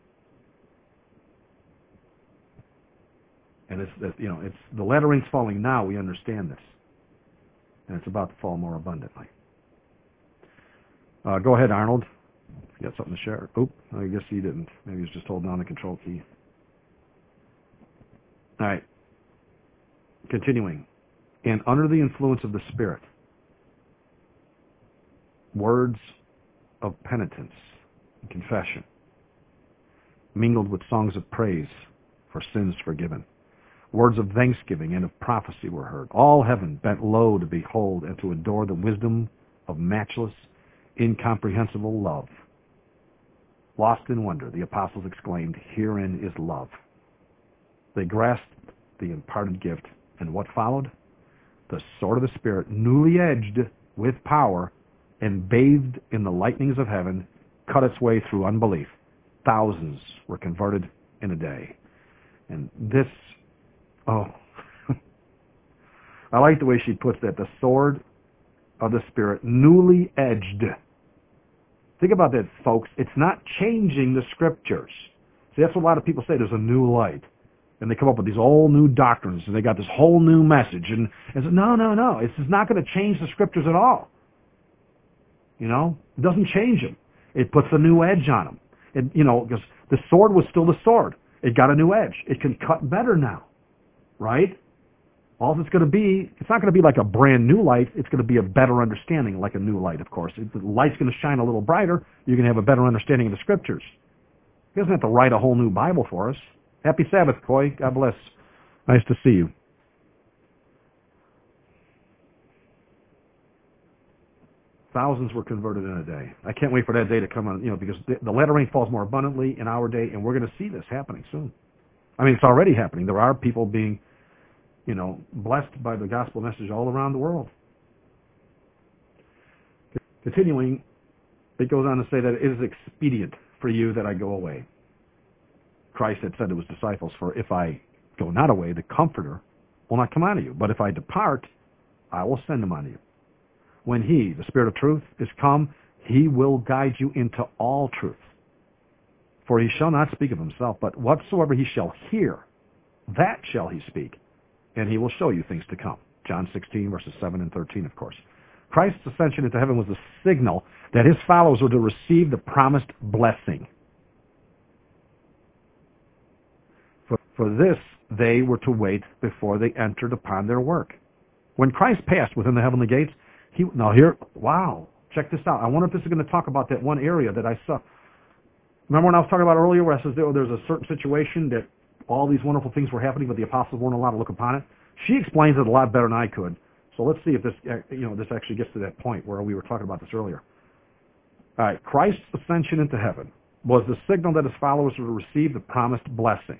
And it's, you know, it's the latter rain's falling now. We understand this, and it's about to fall more abundantly. Uh, go ahead, Arnold. If you got something to share. Oop, I guess he didn't. Maybe he was just holding on the control key. All right. Continuing. And under the influence of the Spirit, words of penitence and confession, mingled with songs of praise for sins forgiven. Words of thanksgiving and of prophecy were heard. All heaven bent low to behold and to adore the wisdom of matchless, incomprehensible love. Lost in wonder, the apostles exclaimed, "Herein is love." They grasped the imparted gift, and what followed? The sword of the Spirit, newly edged with power and bathed in the lightnings of heaven, cut its way through unbelief. Thousands were converted in a day. And this, oh, I like the way she puts that. The sword of the Spirit, newly edged. Think about that, folks. It's not changing the Scriptures. See, that's what a lot of people say. There's a new light. And they come up with these whole new doctrines, and they got this whole new message. And, and so, no, no, no. It's not going to change the Scriptures at all. You know? It doesn't change them. It puts a new edge on them. And, you know, because the sword was still the sword. It got a new edge. It can cut better now. Right? All it's going to be, it's not going to be like a brand new light. It's going to be a better understanding, like a new light, of course. If the light's going to shine a little brighter, you're going to have a better understanding of the Scriptures. He doesn't have to write a whole new Bible for us. Happy Sabbath, Coy. God bless. Nice to see you. Thousands were converted in a day. I can't wait for that day to come on, you know, because the, the latter rain falls more abundantly in our day, and we're going to see this happening soon. I mean, it's already happening. There are people being, you know, blessed by the gospel message all around the world. Continuing, it goes on to say that it is expedient for you that I go away. Christ had said to his disciples, for if I go not away, the Comforter will not come unto you. But if I depart, I will send him unto you. When he, the Spirit of truth, is come, he will guide you into all truth. For he shall not speak of himself, but whatsoever he shall hear, that shall he speak, and he will show you things to come. John sixteen, verses seven and thirteen, of course. Christ's ascension into heaven was a signal that his followers were to receive the promised blessing. For, for this, they were to wait before they entered upon their work. When Christ passed within the heavenly gates, he, now here, wow, check this out. I wonder if this is going to talk about that one area that I saw. Remember when I was talking about earlier where I said there, there's a certain situation that all these wonderful things were happening, but the apostles weren't allowed to look upon it? She explains it a lot better than I could. So let's see if this, you know, this actually gets to that point where we were talking about this earlier. All right, Christ's ascension into heaven was the signal that his followers were to receive the promised blessing.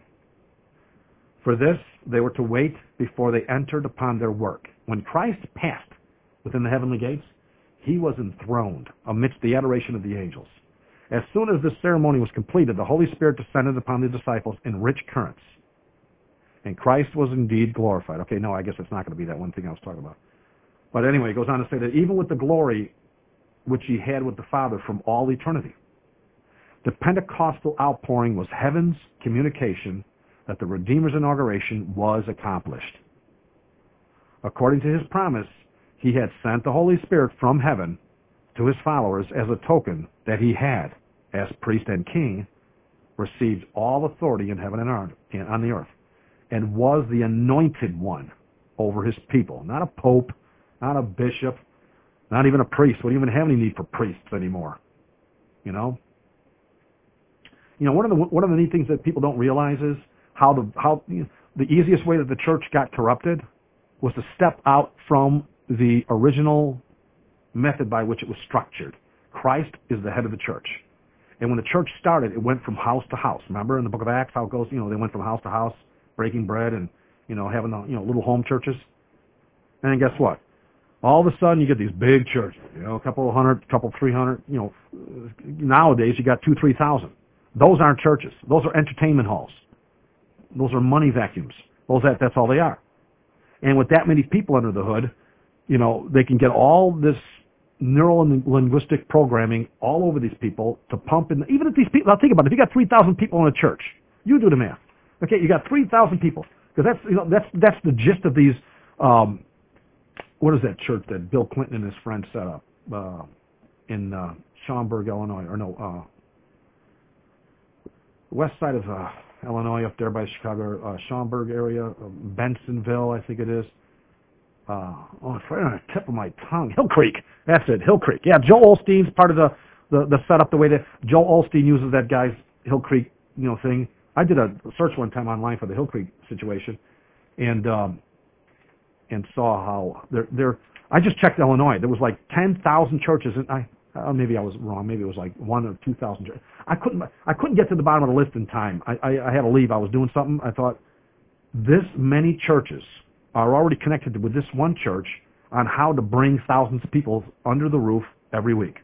For this, they were to wait before they entered upon their work. When Christ passed within the heavenly gates, he was enthroned amidst the adoration of the angels. As soon as this ceremony was completed, the Holy Spirit descended upon the disciples in rich currents. And Christ was indeed glorified. Okay, no, I guess it's not going to be that one thing I was talking about. But anyway, it goes on to say that even with the glory which he had with the Father from all eternity, the Pentecostal outpouring was heaven's communication that the Redeemer's inauguration was accomplished. According to his promise, he had sent the Holy Spirit from heaven to his followers as a token that he had, as priest and king, received all authority in heaven and on the earth, and was the anointed one over his people. Not a pope, not a bishop, not even a priest. We don't even have any need for priests anymore. You know? You know, one of the one of the neat things that people don't realize is how the how you know, the easiest way that the church got corrupted was to step out from the original method by which it was structured. Christ is the head of the church. And when the church started, it went from house to house. Remember in the book of Acts how it goes, you know, they went from house to house, breaking bread and, you know, having the, you know, little home churches. And then guess what? All of a sudden you get these big churches, you know, a couple of hundred, a couple of three hundred, you know, nowadays you got two, three thousand. Those aren't churches. Those are entertainment halls. Those are money vacuums. Those that that's all they are. And with that many people under the hood, you know, they can get all this neural and linguistic programming all over these people to pump in. Even if these people, now think about it, if you got three thousand people in a church, you do the math. Okay, you got three thousand people. Because that's, you know, that's, that's the gist of these, um, what is that church that Bill Clinton and his friends set up uh, in uh, Schaumburg, Illinois, or no, uh, west side of uh, Illinois, up there by Chicago, uh, Schaumburg area, uh, Bensonville, I think it is. Uh, oh, it's right on the tip of my tongue. Hill Creek. That's it, Hill Creek. Yeah, Joel Osteen's part of the, the, the setup, the way that Joel Osteen uses that guy's Hill Creek, you know, thing. I did a search one time online for the Hill Creek situation, and um, and saw how they're, they're, I just checked Illinois. There was like ten thousand churches, and I, uh, maybe I was wrong. Maybe it was like one or two thousand. I couldn't, I couldn't get to the bottom of the list in time. I, I, I had to leave. I was doing something. I thought, this many churches are already connected with this one church on how to bring thousands of people under the roof every week.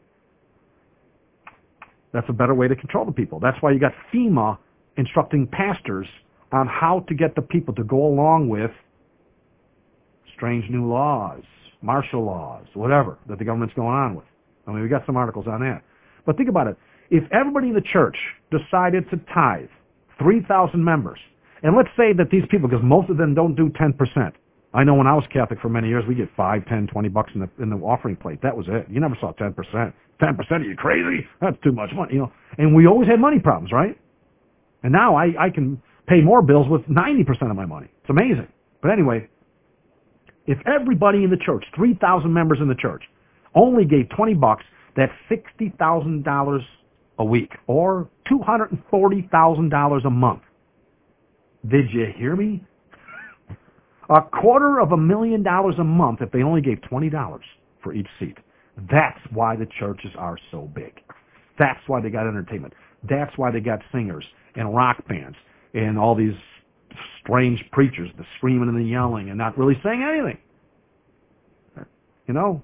That's a better way to control the people. That's why you got FEMA instructing pastors on how to get the people to go along with strange new laws. martial laws, whatever that the government's going on with. I mean, we got some articles on that. But think about it. If everybody in the church decided to tithe three thousand members, and let's say that these people, because most of them don't do ten percent. I know when I was Catholic for many years, we get five, ten, twenty bucks in the in the offering plate. That was it. You never saw ten percent. ten percent? Are you crazy? That's too much money, you know. And we always had money problems, right? And now I, I can pay more bills with ninety percent of my money. It's amazing. But anyway, if everybody in the church, three thousand members in the church, only gave twenty bucks, that's sixty thousand dollars a week, or two hundred forty thousand dollars a month. Did you hear me? A quarter of a million dollars a month if they only gave twenty dollars for each seat. That's why the churches are so big. That's why they got entertainment. That's why they got singers and rock bands and all these strange preachers, the screaming and the yelling and not really saying anything. You know?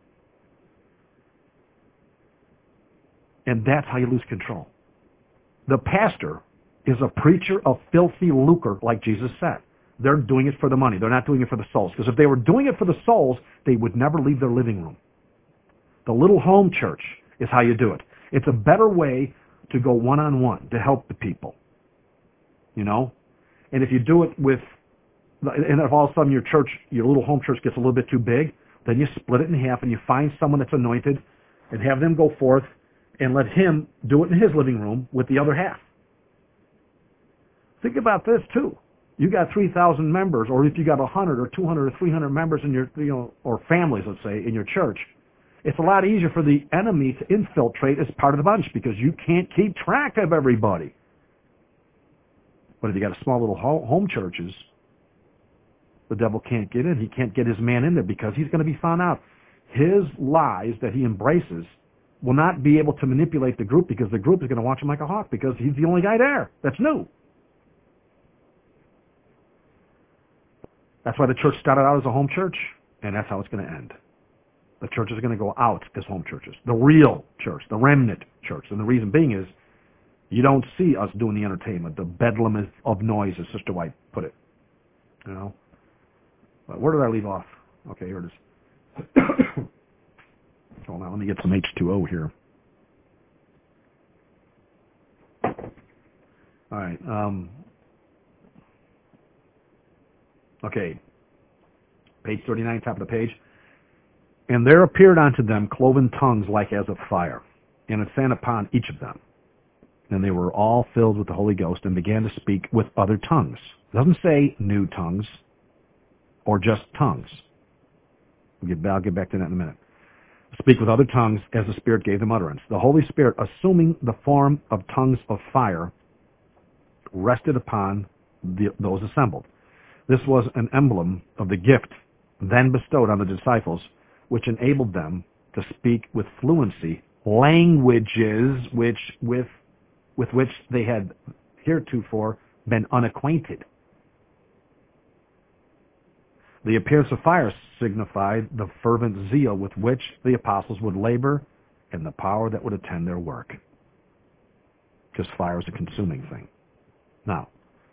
And that's how you lose control. The pastor is a preacher of filthy lucre, like Jesus said. They're doing it for the money. They're not doing it for the souls. Because if they were doing it for the souls, they would never leave their living room. The little home church is how you do it. It's a better way to go one-on-one, to help the people. You know? And if you do it with, and if all of a sudden your church, your little home church gets a little bit too big, then you split it in half and you find someone that's anointed and have them go forth and let him do it in his living room with the other half. Think about this too. You got three thousand members, or if you got one hundred or two hundred or three hundred members in your, you know, or families, let's say, in your church, it's a lot easier for the enemy to infiltrate as part of the bunch because you can't keep track of everybody. But if you got a small little home churches, the devil can't get in. He can't get his man in there because he's going to be found out. His lies that he embraces will not be able to manipulate the group because the group is going to watch him like a hawk because he's the only guy there that's new. That's why the church started out as a home church, and that's how it's going to end. The church is going to go out as home churches. The real church, the remnant church. And the reason being is you don't see us doing the entertainment, the bedlam of noise, as Sister White put it. You know? But where did I leave off? Okay, here it is. Hold on, let me get some H two O here. All right. Um, okay. Page thirty-nine, top of the page. And there appeared unto them cloven tongues like as of fire, and it sat upon each of them. And they were all filled with the Holy Ghost and began to speak with other tongues. It doesn't say new tongues or just tongues. I'll get, I'll get back to that in a minute. Speak with other tongues as the Spirit gave them utterance. The Holy Spirit, assuming the form of tongues of fire, rested upon the, those assembled. This was an emblem of the gift then bestowed on the disciples, which enabled them to speak with fluency languages which with with which they had heretofore been unacquainted. The appearance of fire signified the fervent zeal with which the apostles would labor and the power that would attend their work. Because fire is a consuming thing. Now,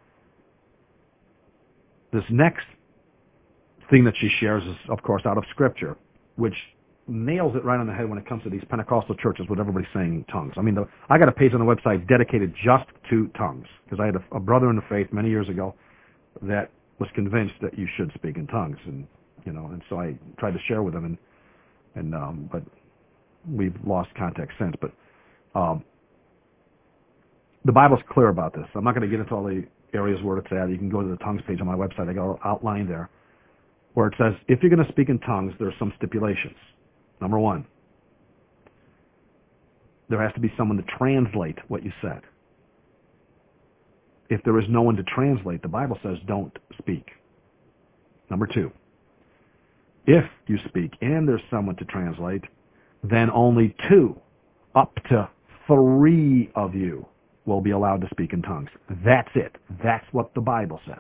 this next thing that she shares is, of course, out of Scripture, which nails it right on the head when it comes to these Pentecostal churches with everybody saying in tongues. I mean, the, I got a page on the website dedicated just to tongues, because I had a, a brother in the faith many years ago that was convinced that you should speak in tongues, and you know, and so I tried to share with him, and and um, but we've lost contact since. But um, the Bible's clear about this. I'm not going to get into all the areas where it's at. You can go to the tongues page on my website. I got it outlined there, where it says if you're going to speak in tongues, there's some stipulations. Number one, there has to be someone to translate what you said. If there is no one to translate, the Bible says don't speak. Number two, if you speak and there's someone to translate, then only two, up to three of you will be allowed to speak in tongues. That's it. That's what the Bible says.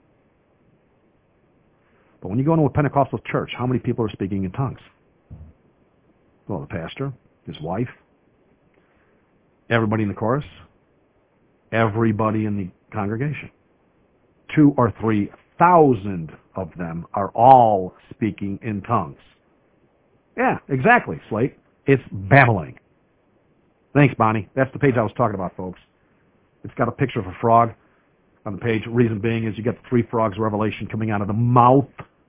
But when you go into a Pentecostal church, how many people are speaking in tongues? Well, the pastor, his wife, everybody in the chorus, everybody in the congregation. Two or three thousand of them are all speaking in tongues. Yeah, exactly, Slate. It's babbling. Thanks, Bonnie. That's the page I was talking about, folks. It's got a picture of a frog on the page. Reason being is you get the three frogs revelation coming out of the mouth.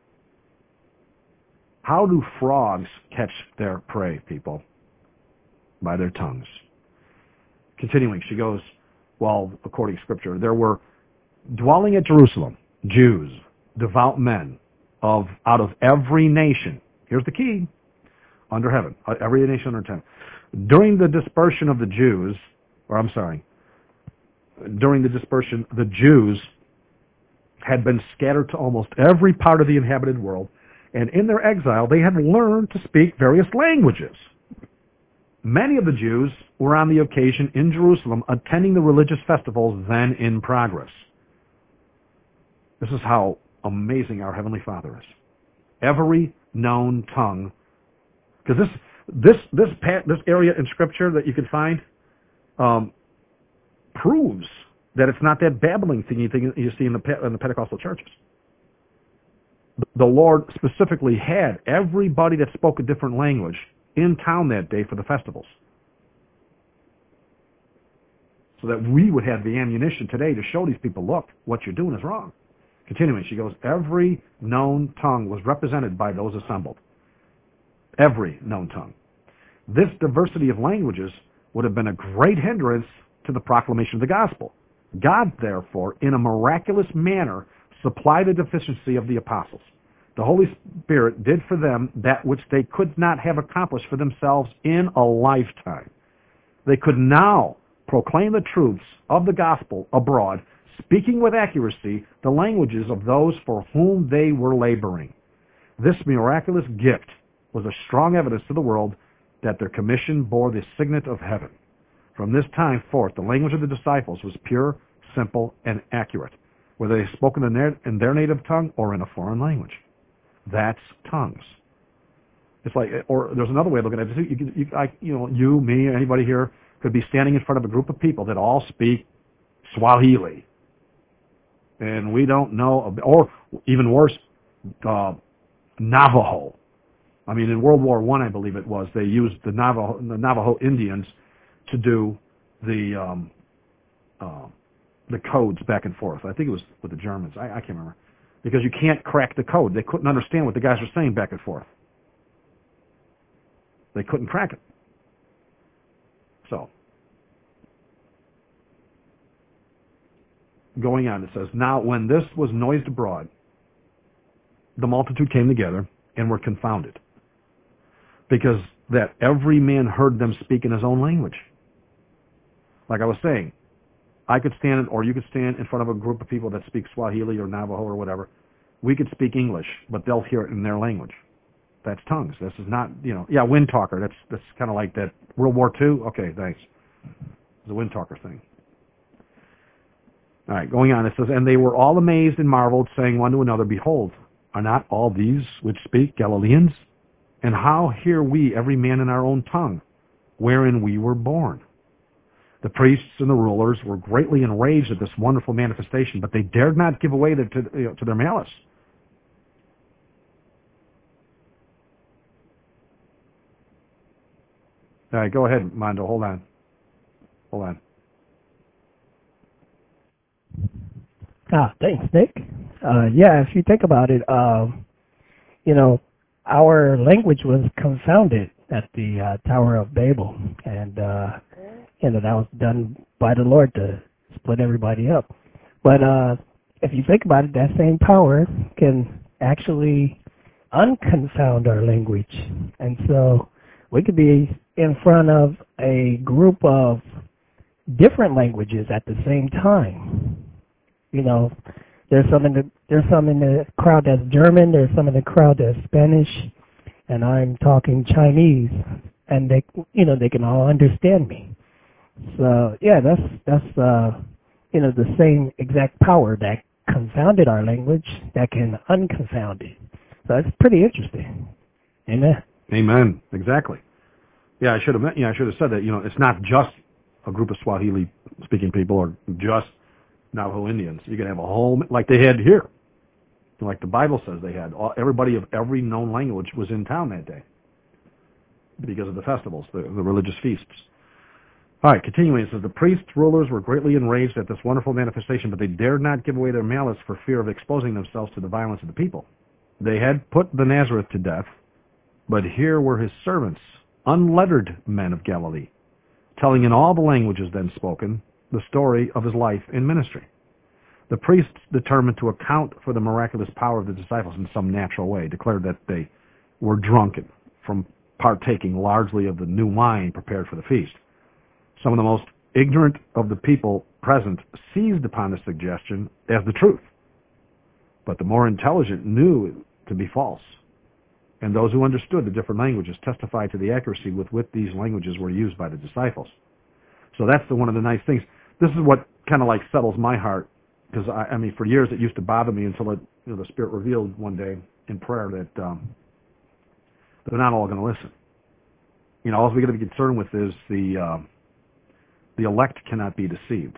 How do frogs catch their prey, people? By their tongues. Continuing, she goes, well, according to Scripture, there were dwelling at Jerusalem Jews, devout men, of out of every nation. Here's the key. Under heaven. Every nation under heaven. During the dispersion of the Jews, or I'm sorry, during the dispersion, the Jews had been scattered to almost every part of the inhabited world, and in their exile, they had learned to speak various languages. Many of the Jews were on the occasion in Jerusalem attending the religious festivals then in progress. This is how amazing our Heavenly Father is. Every known tongue, because this this this this area in Scripture that you can find um, proves that it's not that babbling thing you, think you see in the in the Pentecostal churches. The Lord specifically had everybody that spoke a different language in town that day for the festivals, so that we would have the ammunition today to show these people, look, what you're doing is wrong. Continuing, she goes, every known tongue was represented by those assembled. Every known tongue. This diversity of languages would have been a great hindrance to the proclamation of the gospel. God, therefore, in a miraculous manner, supplied the deficiency of the apostles. The Holy Spirit did for them that which they could not have accomplished for themselves in a lifetime. They could now proclaim the truths of the gospel abroad, speaking with accuracy the languages of those for whom they were laboring. This miraculous gift was a strong evidence to the world that their commission bore the signet of heaven. From this time forth, the language of the disciples was pure, simple, and accurate, whether they spoke in their, in their native tongue or in a foreign language. That's tongues. It's like, or there's another way of looking at it. You, you, I, you know, you, me, anybody here could be standing in front of a group of people that all speak Swahili, and we don't know, or even worse, uh, Navajo. I mean, in World War One, I, I believe it was, they used the Navajo, the Navajo Indians to do the um, uh, the codes back and forth. I think it was with the Germans. I, I can't remember. Because you can't crack the code. They couldn't understand what the guys were saying back and forth. They couldn't crack it. So, going on, it says, now when this was noised abroad, the multitude came together and were confounded, because that every man heard them speak in his own language. Like I was saying, I could stand, or you could stand in front of a group of people that speak Swahili or Navajo or whatever. We could speak English, but they'll hear it in their language. That's tongues. This is not, you know, yeah, wind talker. That's that's kind of like that World War Two. Okay, thanks. It's a wind talker thing. All right, going on. It says, and they were all amazed and marveled, saying one to another, behold, are not all these which speak Galileans? And how hear we every man in our own tongue, wherein we were born? The priests and the rulers were greatly enraged at this wonderful manifestation, but they dared not give away to, to, you know, to their malice. All right, go ahead, Mondo. Hold on. Hold on. Ah, thanks, Nick. Uh, yeah, if you think about it, um, you know, our language was confounded at the uh, Tower of Babel, and uh, you know, that was done by the Lord to split everybody up. But uh, if you think about it, that same power can actually unconfound our language. And so we could be in front of a group of different languages at the same time. You know, there's some in the there's some in the crowd that's German, there's some in the crowd that's Spanish, and I'm talking Chinese, and they, you know, they can all understand me. So yeah, that's that's uh, you know, the same exact power that confounded our language that can unconfound it. So it's pretty interesting. Amen. Amen. Exactly. Yeah, I should have. Yeah, I should have said that. You know, it's not just a group of Swahili-speaking people or just Navajo Indians. You can have a whole, like they had here, like the Bible says they had. All, everybody of every known language was in town that day. because of the festivals, the, the religious feasts. All right, continuing, it says, the priests, rulers were greatly enraged at this wonderful manifestation, but they dared not give away their malice for fear of exposing themselves to the violence of the people. They had put the Nazareth to death, but here were his servants, unlettered men of Galilee, telling in all the languages then spoken the story of his life and ministry. The priests determined to account for the miraculous power of the disciples in some natural way, declared that they were drunken from partaking largely of the new wine prepared for the feast. Some of the most ignorant of the people present seized upon the suggestion as the truth, but the more intelligent knew it to be false. And those who understood the different languages testified to the accuracy with which these languages were used by the disciples. So that's the, one of the nice things. This is what kind of like settles my heart, because I, I mean, for years it used to bother me until it, you know, the Spirit revealed one day in prayer that um, they're not all going to listen. You know, all we got to be concerned with is the uh, the elect cannot be deceived.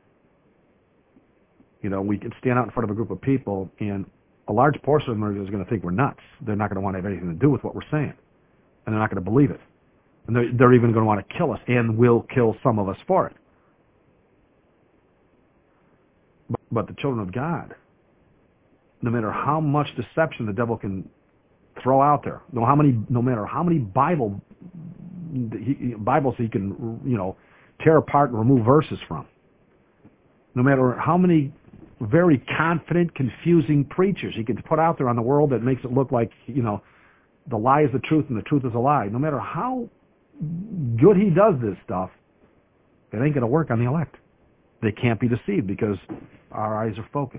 You know, we can stand out in front of a group of people, and a large portion of them is going to think we're nuts. They're not going to want to have anything to do with what we're saying, and they're not going to believe it. And they're, they're even going to want to kill us, and will kill some of us for it. But, but the children of God, no matter how much deception the devil can throw out there, no how many, no matter how many Bible he, Bibles he can, you know, tear apart and remove verses from, no matter how many very confident, confusing preachers he can put out there on the world that makes it look like, you know, the lie is the truth and the truth is a lie. No matter how good he does this stuff, it ain't going to work on the elect. They can't be deceived because our eyes are focused.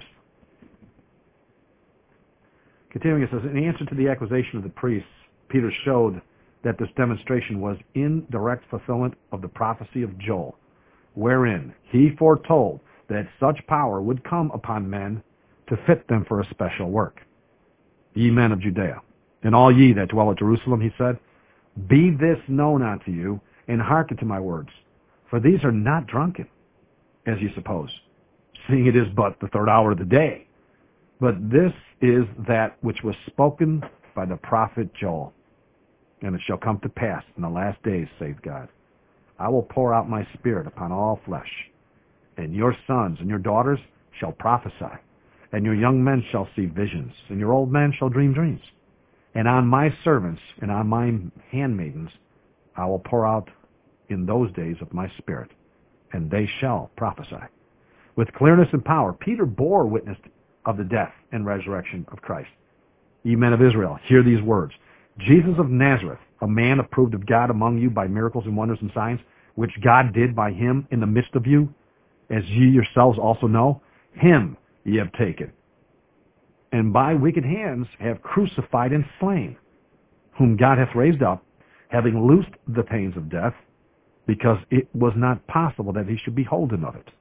Continuing, it says, in answer to the accusation of the priests, Peter showed that this demonstration was in direct fulfillment of the prophecy of Joel, wherein he foretold that such power would come upon men to fit them for a special work. Ye men of Judea, and all ye that dwell at Jerusalem, he said, be this known unto you, and hearken to my words. For these are not drunken, as ye suppose, seeing it is but the third hour of the day. But this is that which was spoken by the prophet Joel. And it shall come to pass in the last days, saith God, I will pour out my spirit upon all flesh, and your sons and your daughters shall prophesy, and your young men shall see visions, and your old men shall dream dreams. And on my servants and on my handmaidens I will pour out in those days of my spirit, and they shall prophesy. With clearness and power, Peter bore witness of the death and resurrection of Christ. Ye men of Israel, hear these words. Jesus of Nazareth, a man approved of God among you by miracles and wonders and signs, which God did by him in the midst of you, as ye yourselves also know, him ye have taken, and by wicked hands have crucified and slain, whom God hath raised up, having loosed the pains of death, because it was not possible that he should be holden of it.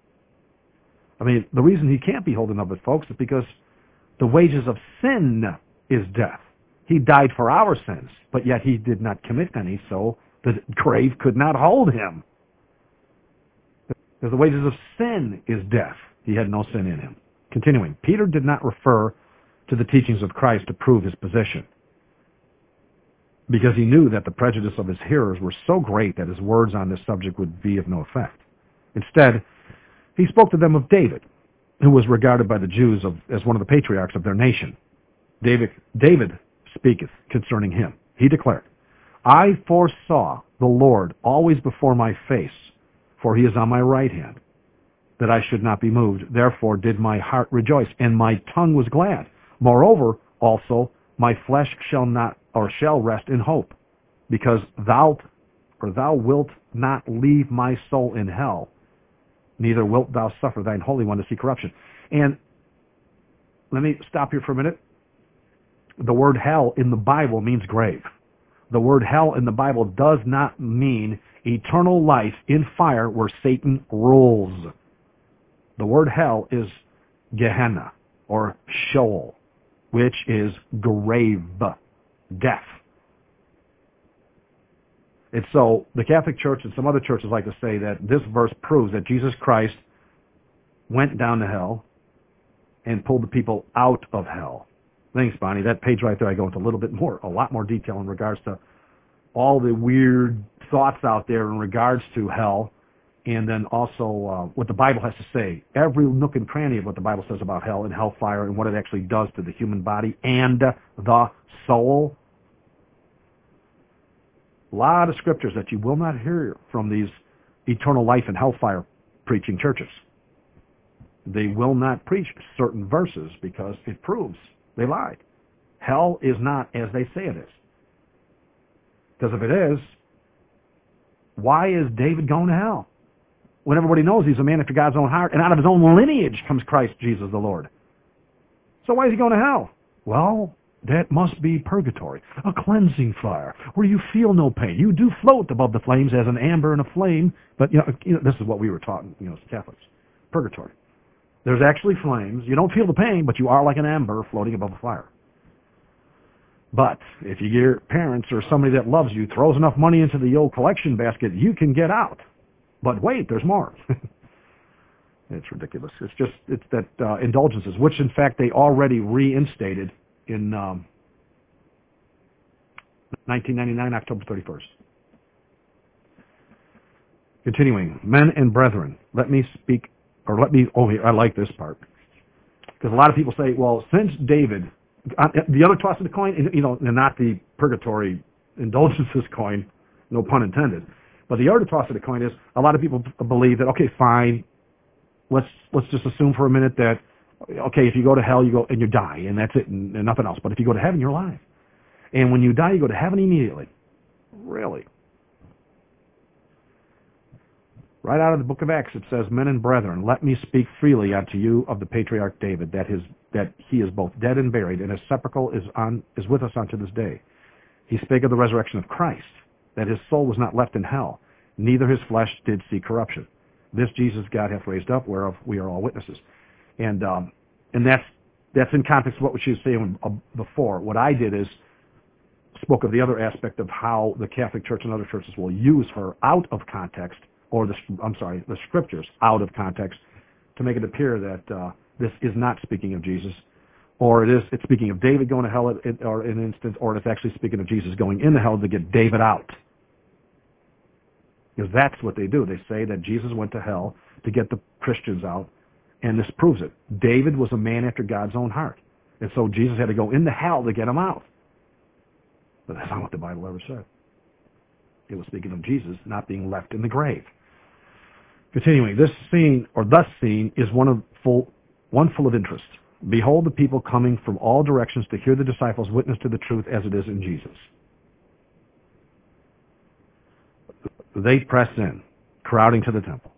I mean, the reason he can't be holden of it, folks, is because the wages of sin is death. He died for our sins, but yet he did not commit any, so the grave could not hold him. Because the wages of sin is death. He had no sin in him. Continuing, Peter did not refer to the teachings of Christ to prove his position, because he knew that the prejudice of his hearers were so great that his words on this subject would be of no effect. Instead, he spoke to them of David, who was regarded by the Jews of, as one of the patriarchs of their nation. David, David speaketh concerning him. He declared, I foresaw the Lord always before my face, for he is on my right hand, that I should not be moved. Therefore did my heart rejoice, and my tongue was glad. Moreover, also, my flesh shall not, or shall rest in hope, because thou, or thou wilt not leave my soul in hell, neither wilt thou suffer thine Holy One to see corruption. And let me stop here for a minute. The word hell in the Bible means grave. The word hell in the Bible does not mean eternal life in fire where Satan rules. The word hell is Gehenna, or Sheol, which is grave, death. And so the Catholic Church and some other churches like to say that this verse proves that Jesus Christ went down to hell and pulled the people out of hell. Thanks, Bonnie. That page right there, I go into a little bit more, a lot more detail in regards to all the weird thoughts out there in regards to hell, and then also uh, what the Bible has to say. Every nook and cranny of what the Bible says about hell and hellfire and what it actually does to the human body and the soul. A lot of scriptures that you will not hear from these eternal life and hellfire preaching churches. They will not preach certain verses because it proves they lied. Hell is not as they say it is. Because if it is, why is David going to hell? When everybody knows he's a man after God's own heart, and out of his own lineage comes Christ Jesus the Lord. So why is he going to hell? Well, that must be purgatory, a cleansing fire, where you feel no pain. You do float above the flames as an amber in a flame, but you know, you know this is what we were taught, you know, as Catholics. Purgatory. There's actually flames. You don't feel the pain, but you are like an amber floating above the fire. But if your parents or somebody that loves you throws enough money into the old collection basket, you can get out. But wait, there's more. It's ridiculous. It's just, it's that uh, indulgences, which in fact they already reinstated in um, nineteen ninety-nine, October thirty-first. Continuing, men and brethren, let me speak, or let me, oh, I like this part. Because a lot of people say, well, since David, uh, the other toss of the coin, you know, and not the purgatory indulgences coin, no pun intended, but the other toss of the coin is, a lot of people believe that, okay, fine, let's let's just assume for a minute that, okay, if you go to hell, you go and you die, and that's it, and, and nothing else. But if you go to heaven, you're alive. And when you die, you go to heaven immediately. Really? Right out of the book of Acts, it says, men and brethren, let me speak freely unto you of the patriarch David, that his that he is both dead and buried, and his sepulchre is on is with us unto this day. He spake of the resurrection of Christ, that his soul was not left in hell, neither his flesh did see corruption. This Jesus God hath raised up, whereof we are all witnesses. And um, and that's that's in context of what she was saying before. What I did is spoke of the other aspect of how the Catholic Church and other churches will use her out of context, or the I'm sorry, the scriptures out of context, to make it appear that uh, this is not speaking of Jesus, or it is it's speaking of David going to hell, or in an instance, or it's actually speaking of Jesus going into hell to get David out. Because that's what they do. They say that Jesus went to hell to get the Christians out, and this proves it. David was a man after God's own heart. And so Jesus had to go into hell to get him out. But that's not what the Bible ever said. It was speaking of Jesus not being left in the grave. Continuing, this scene, or thus scene, is one of full, one full of interest. Behold the people coming from all directions to hear the disciples witness to the truth as it is in Jesus. They press in, crowding to the temple.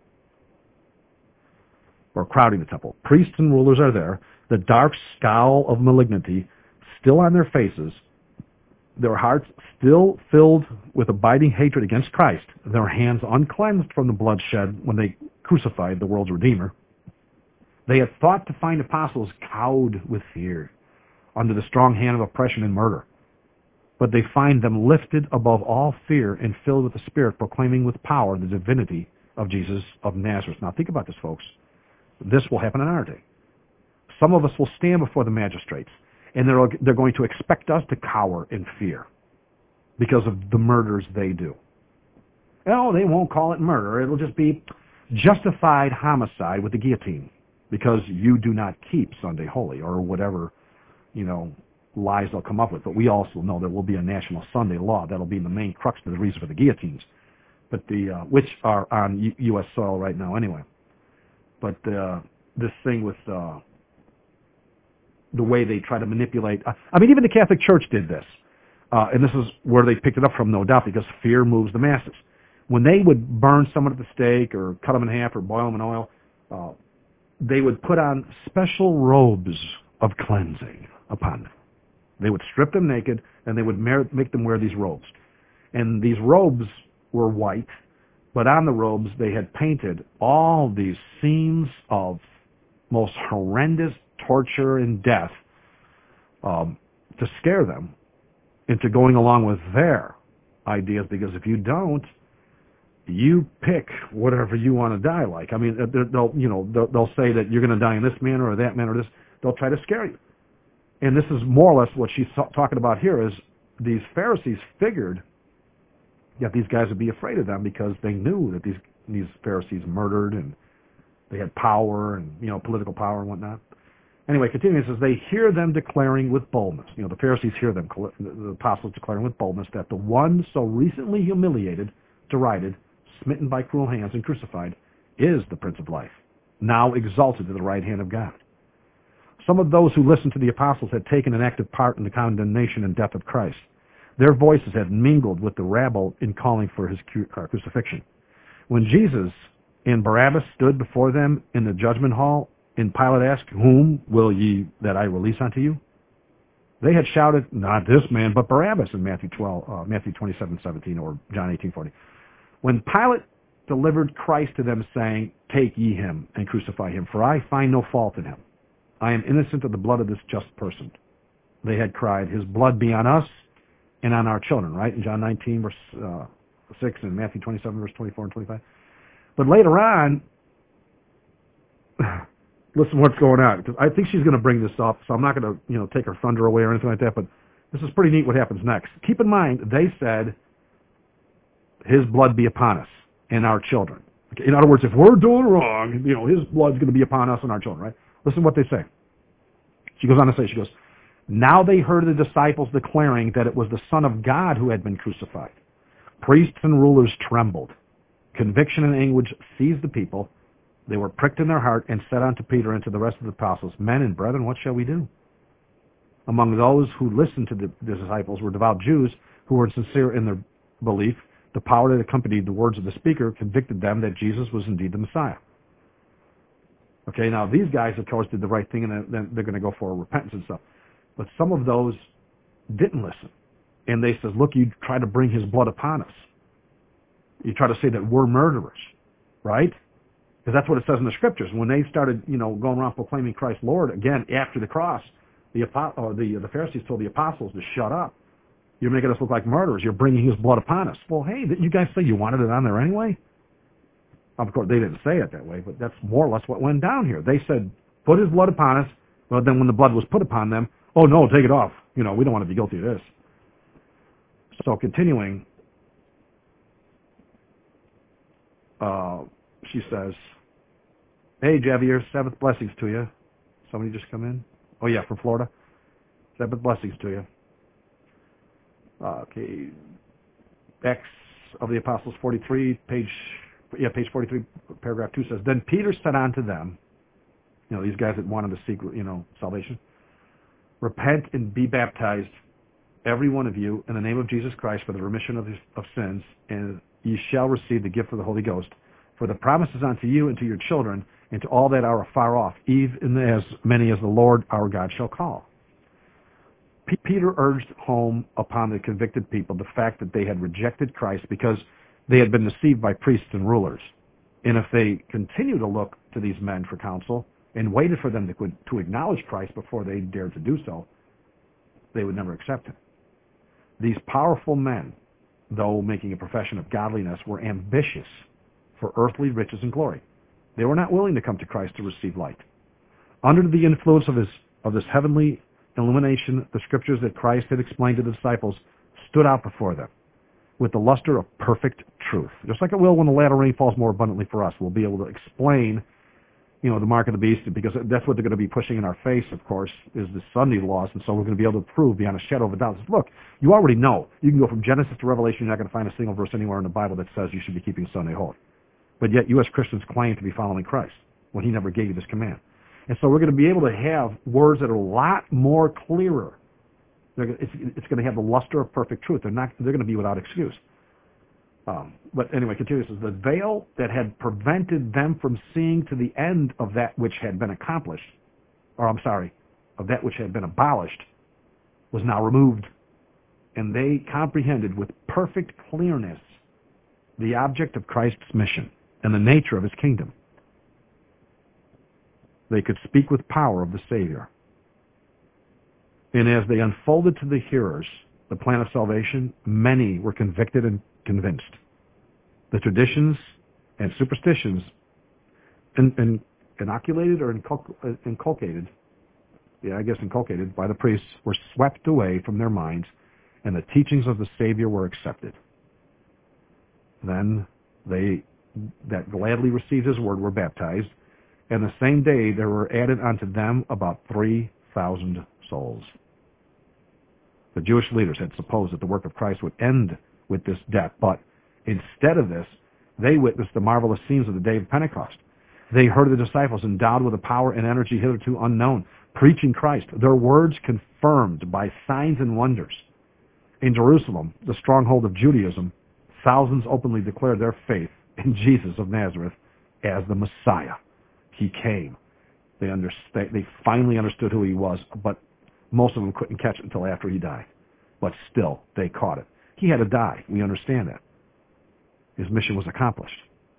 Or crowding the temple. Priests and rulers are there, the dark scowl of malignity still on their faces, their hearts still filled with abiding hatred against Christ, their hands uncleansed from the blood shed when they crucified the world's Redeemer. They had thought to find apostles cowed with fear under the strong hand of oppression and murder. But they find them lifted above all fear and filled with the Spirit, proclaiming with power the divinity of Jesus of Nazareth. Now think about this, folks. This will happen in our day. Some of us will stand before the magistrates, and they're, they're going to expect us to cower in fear because of the murders they do. Oh, they won't call it murder. It'll just be justified homicide with the guillotine because you do not keep Sunday holy, or whatever, you know, lies they'll come up with. But we also know there will be a national Sunday law that'll be the main crux of the reason for the guillotines, but the uh, which are on U- U.S. soil right now anyway. But uh, this thing with uh, the way they try to manipulate, uh, I mean, even the Catholic Church did this, uh, and this is where they picked it up from, no doubt, because fear moves the masses. When they would burn someone at the stake or cut them in half or boil them in oil, uh, they would put on special robes of cleansing upon them. They would strip them naked, and they would make them wear these robes. And these robes were white, but on the robes they had painted all these scenes of most horrendous torture and death um, to scare them into going along with their ideas, because if you don't, you pick whatever you want to die like. I mean, they'll, you know, they'll, they'll say that you're going to die in this manner or that manner or this. They'll try to scare you. And this is more or less what she's talking about here, is these Pharisees figured Yet these guys would be afraid of them because they knew that these these Pharisees murdered and they had power and, you know, political power and whatnot. Anyway, continuing, it says, they hear them declaring with boldness. You know, the Pharisees hear them, the apostles declaring with boldness that the one so recently humiliated, derided, smitten by cruel hands, and crucified is the Prince of Life, now exalted to the right hand of God. Some of those who listened to the apostles had taken an active part in the condemnation and death of Christ. Their voices had mingled with the rabble in calling for his crucifixion. When Jesus and Barabbas stood before them in the judgment hall, and Pilate asked, whom will ye that I release unto you? They had shouted, not this man, but Barabbas, in Matthew twelve, uh, Matthew twenty-seven seventeen, or John eighteen forty. When Pilate delivered Christ to them, saying, take ye him and crucify him, for I find no fault in him. I am innocent of the blood of this just person. They had cried, his blood be on us and on our children, right? In John nineteen, verse uh, six, and Matthew twenty-seven, verse twenty-four and twenty-five. But later on, listen to what's going on, because I think she's going to bring this up, so I'm not going to, you know, take her thunder away or anything like that, but this is pretty neat what happens next. Keep in mind, they said, his blood be upon us and our children. Okay? In other words, if we're doing wrong, you know, his blood's going to be upon us and our children, right? Listen to what they say. She goes on to say, she goes, now they heard the disciples declaring that it was the Son of God who had been crucified. Priests and rulers trembled. Conviction and anguish seized the people. They were pricked in their heart and said unto Peter and to the rest of the apostles, men and brethren, what shall we do? Among those who listened to the, the disciples were devout Jews who were sincere in their belief. The power that accompanied the words of the speaker convicted them that Jesus was indeed the Messiah. Okay, now these guys, of course, did the right thing, and then they're going to go for repentance and stuff. But some of those didn't listen. And they said, look, you try to bring his blood upon us. You try to say that we're murderers, right? Because that's what it says in the scriptures. When they started, you know, going around proclaiming Christ Lord, again, after the cross, the, or the, the Pharisees told the apostles to shut up. You're making us look like murderers. You're bringing his blood upon us. Well, hey, didn't you guys say you wanted it on there anyway? Of course, they didn't say it that way, but that's more or less what went down here. They said, put his blood upon us. Well, then when the blood was put upon them, oh, no, take it off. You know, we don't want to be guilty of this. So continuing, uh, she says, hey, Javier, Sabbath blessings to you. Somebody just come in? Oh, yeah, from Florida. Sabbath blessings to you. Uh, okay. Acts of the Apostles forty-three, page, yeah, page forty-three, paragraph two says, then Peter said unto them, you know, these guys that wanted to seek, you know, salvation, repent and be baptized, every one of you, in the name of Jesus Christ for the remission of, of sins, and ye shall receive the gift of the Holy Ghost. For the promise is unto you and to your children, and to all that are afar off, even as many as the Lord our God shall call. P- Peter urged home upon the convicted people the fact that they had rejected Christ because they had been deceived by priests and rulers. And if they continued to look to these men for counsel and waited for them to, to acknowledge Christ before they dared to do so, they would never accept him. These powerful men, though making a profession of godliness, were ambitious for earthly riches and glory. They were not willing to come to Christ to receive light. Under the influence of, his, of this heavenly illumination, the scriptures that Christ had explained to the disciples stood out before them with the luster of perfect truth. Just like it will when the latter rain falls more abundantly for us. We'll be able to explain, you know, the mark of the beast, because that's what they're going to be pushing in our face, of course, is the Sunday laws, and so we're going to be able to prove beyond a shadow of a doubt. Look, you already know. You can go from Genesis to Revelation, you're not going to find a single verse anywhere in the Bible that says you should be keeping Sunday holy. But yet you as Christians claim to be following Christ when he never gave you this command. And so we're going to be able to have words that are a lot more clearer. They're, it's, it's going to have the luster of perfect truth. They're not. They're going to be without excuse. Um, but anyway, continues. The veil that had prevented them from seeing to the end of that which had been accomplished, or I'm sorry, of that which had been abolished, was now removed. And they comprehended with perfect clearness the object of Christ's mission and the nature of his kingdom. They could speak with power of the Savior. And as they unfolded to the hearers the plan of salvation, many were convicted and convinced. The traditions and superstitions in, in, inoculated or incul- inculcated, yeah, I guess inculcated by the priests were swept away from their minds, and the teachings of the Savior were accepted. then they that gladly received his word were baptized, and the same day there were added unto them about three thousand souls. The Jewish leaders had supposed that the work of Christ would end with this death, but instead of this, they witnessed the marvelous scenes of the day of Pentecost. They heard the disciples endowed with a power and energy hitherto unknown, preaching Christ, their words confirmed by signs and wonders. In Jerusalem, the stronghold of Judaism, thousands openly declared their faith in Jesus of Nazareth as the Messiah. He came. They, understa- they finally understood who he was, but most of them couldn't catch it until after he died. But still, they caught it. He had to die. We understand that. His mission was accomplished.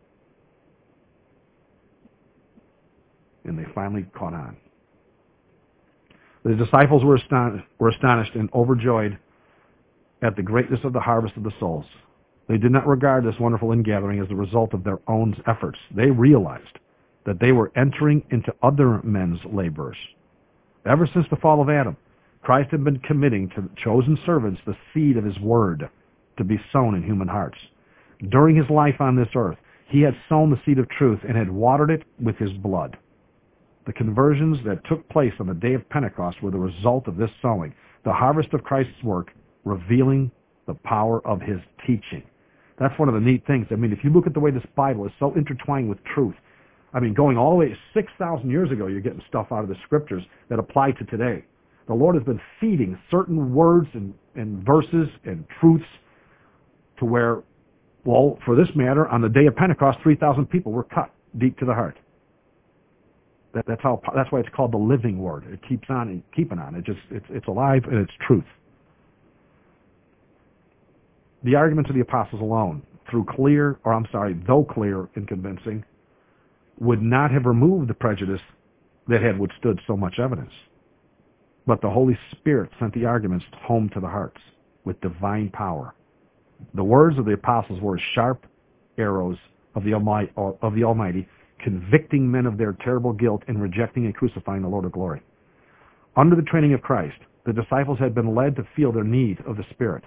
And they finally caught on. The disciples were astonished, were astonished and overjoyed at the greatness of the harvest of the souls. They did not regard this wonderful ingathering as the result of their own efforts. They realized that they were entering into other men's labors. Ever since the fall of Adam, Christ had been committing to chosen servants the seed of his word to be sown in human hearts. During his life on this earth, he had sown the seed of truth and had watered it with his blood. The conversions that took place on the day of Pentecost were the result of this sowing, the harvest of Christ's work, revealing the power of his teaching. That's one of the neat things. I mean, if you look at the way this Bible is so intertwined with truth, I mean, going all the way six thousand years ago, you're getting stuff out of the scriptures that apply to today. The Lord has been feeding certain words and, and verses and truths to where, well, for this matter, on the day of Pentecost, three thousand people were cut deep to the heart. That, that's how. That's why it's called the living word. It keeps on and keeping on. It just it's it's alive and it's truth. The arguments of the apostles alone, through clear, or I'm sorry, though clear and convincing, would not have removed the prejudice that had withstood so much evidence. But the Holy Spirit sent the arguments home to the hearts with divine power. The words of the apostles were as sharp arrows of the Almighty, of the Almighty, convicting men of their terrible guilt and rejecting and crucifying the Lord of glory. Under the training of Christ, the disciples had been led to feel their need of the Spirit.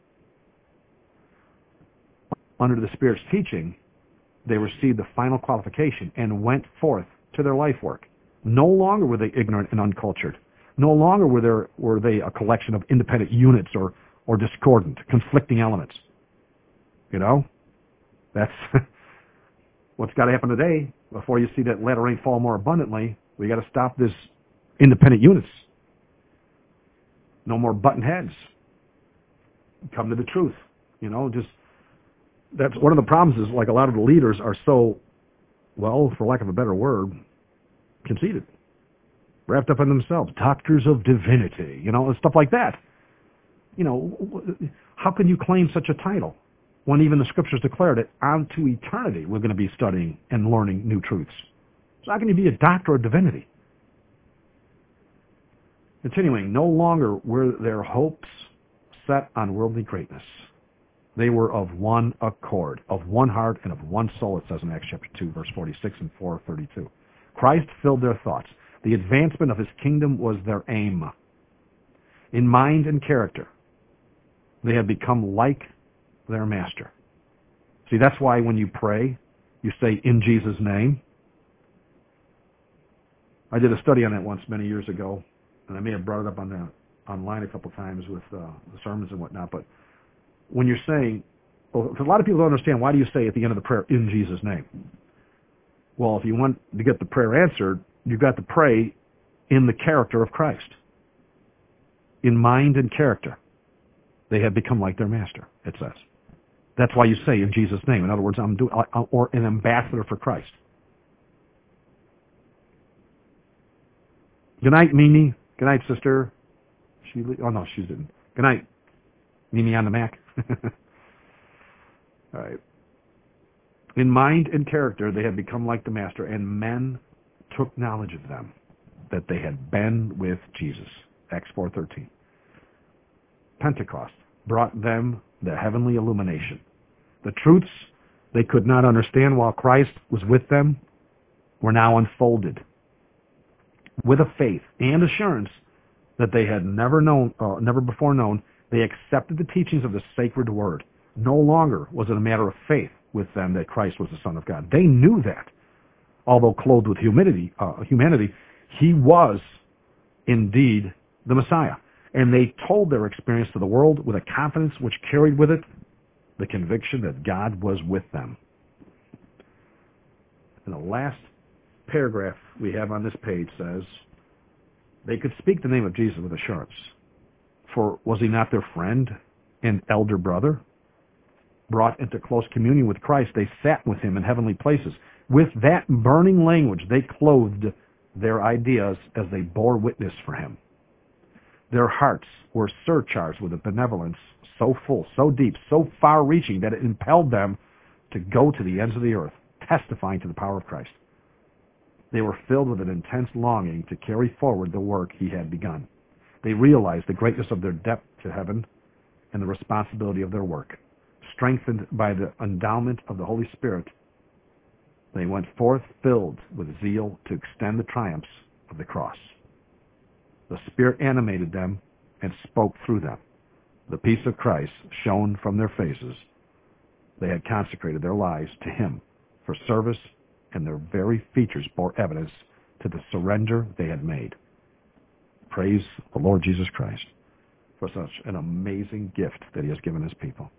Under the Spirit's teaching, they received the final qualification and went forth to their life work. No longer were they ignorant and uncultured. No longer were, there, were they a collection of independent units or, or discordant, conflicting elements. You know? That's what's got to happen today. Before you see that latter rain fall more abundantly, we got to stop this independent units. No more button heads. Come to the truth. You know, just that's one of the problems is like a lot of the leaders are so, well, for lack of a better word, conceited, wrapped up in themselves, doctors of divinity, you know, and stuff like that. You know, how can you claim such a title when even the scriptures declare that unto eternity we're going to be studying and learning new truths? So how can you be a doctor of divinity? Continuing, no longer were their hopes set on worldly greatness. They were of one accord, of one heart, and of one soul, it says in Acts chapter two, verse forty-six and four thirty-two. Christ filled their thoughts. The advancement of his kingdom was their aim. In mind and character, they had become like their master. See, that's why when you pray, you say, in Jesus' name. I did a study on that once many years ago, and I may have brought it up on the, online a couple times with uh, the sermons and whatnot, but when you're saying, well, a lot of people don't understand, why do you say at the end of the prayer, in Jesus' name? Well, if you want to get the prayer answered, you've got to pray in the character of Christ. In mind and character. They have become like their master, it says. That's why you say in Jesus' name. In other words, I'm doing, or an ambassador for Christ. Good night, Mimi. Good night, sister. She, oh no, she didn't. Good night, Mimi on the Mac. All right. In mind and character, they had become like the master, and men took knowledge of them, that they had been with Jesus. Acts four thirteen. Pentecost brought them the heavenly illumination. The truths they could not understand while Christ was with them were now unfolded with a faith and assurance that they had never known, uh, never before known. They accepted the teachings of the sacred word. No longer was it a matter of faith with them that Christ was the Son of God. They knew that. Although clothed with humanity, uh, humanity, he was indeed the Messiah. And they told their experience to the world with a confidence which carried with it the conviction that God was with them. And the last paragraph we have on this page says, they could speak the name of Jesus with assurance. For was he not their friend and elder brother? Brought into close communion with Christ, they sat with him in heavenly places. With that burning language, they clothed their ideas as they bore witness for him. Their hearts were surcharged with a benevolence so full, so deep, so far-reaching that it impelled them to go to the ends of the earth, testifying to the power of Christ. They were filled with an intense longing to carry forward the work he had begun. They realized the greatness of their debt to heaven and the responsibility of their work. Strengthened by the endowment of the Holy Spirit, they went forth filled with zeal to extend the triumphs of the cross. The Spirit animated them and spoke through them. The peace of Christ shone from their faces. They had consecrated their lives to him for service, and their very features bore evidence to the surrender they had made. Praise the Lord Jesus Christ for such an amazing gift that he has given his people.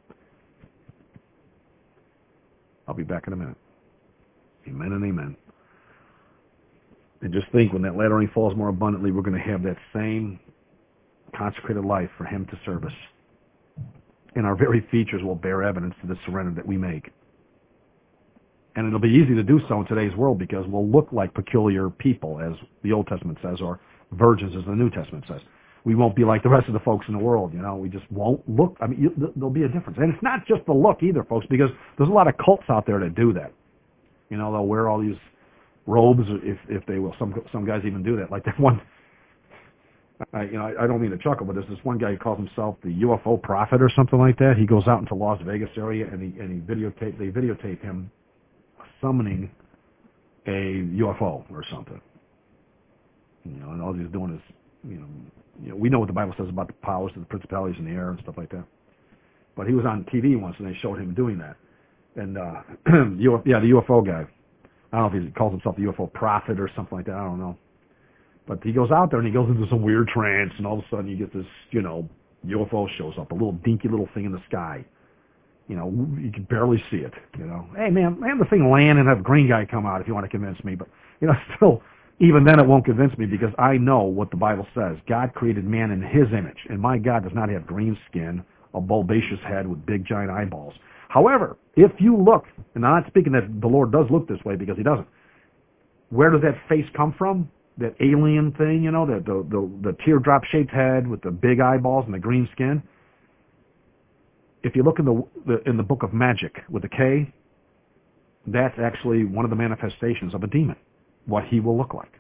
I'll be back in a minute. Amen and amen. And just think, when that latter rain falls more abundantly, we're going to have that same consecrated life for him to serve us. And our very features will bear evidence to the surrender that we make. And it'll be easy to do so in today's world because we'll look like peculiar people, as the Old Testament says, or virgins, as the New Testament says. We won't be like the rest of the folks in the world, you know. We just won't look. I mean, you, there'll be a difference. And it's not just the look either, folks, because there's a lot of cults out there that do that. You know, they'll wear all these robes, if if they will. Some some guys even do that. Like that one, I, you know, I, I don't mean to chuckle, but there's this one guy who calls himself the U F O prophet or something like that. He goes out into Las Vegas area and he and he videotape they videotape him summoning a U F O or something. You know, and all he's doing is, you know, you know, we know what the Bible says about the powers of the principalities in the air and stuff like that. But he was on T V once and they showed him doing that. And, uh, yeah, the U F O guy. I don't know if he calls himself the U F O prophet or something like that. I don't know. But he goes out there and he goes into some weird trance, and all of a sudden you get this, you know, U F O shows up, a little dinky little thing in the sky. You know, you can barely see it, you know. Hey, man, man, the thing land and have a green guy come out if you want to convince me. But, you know, still, even then it won't convince me because I know what the Bible says. God created man in his image, and my God does not have green skin, a bulbous head with big giant eyeballs. However, if you look, and I'm not speaking that the Lord does look this way because he doesn't, where does that face come from? That alien thing, you know, the, the, the, the teardrop-shaped head with the big eyeballs and the green skin? If you look in the, the in the book of Magic with a K, that's actually one of the manifestations of a demon, what he will look like.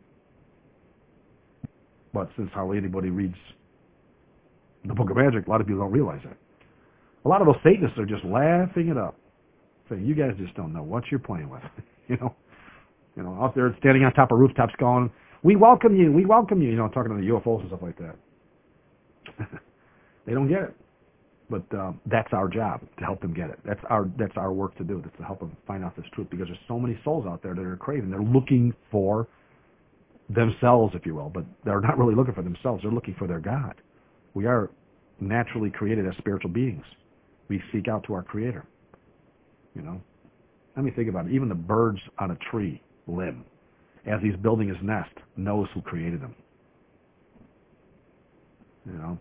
But since hardly anybody reads the book of Magic, a lot of people don't realize that. A lot of those Satanists are just laughing it up, saying, you guys just don't know what you're playing with. you know, you know, out there standing on top of rooftops going, we welcome you, we welcome you, you know, talking to the U F Os and stuff like that. They don't get it. But um, that's our job, to help them get it. That's our that's our work to do, that's to help them find out this truth, because there's so many souls out there that are craving. They're looking for themselves, if you will, but they're not really looking for themselves. They're looking for their God. We are naturally created as spiritual beings. We seek out to our Creator. You know, let me think about it. Even the birds on a tree limb, as he's building his nest, knows who created him. You know,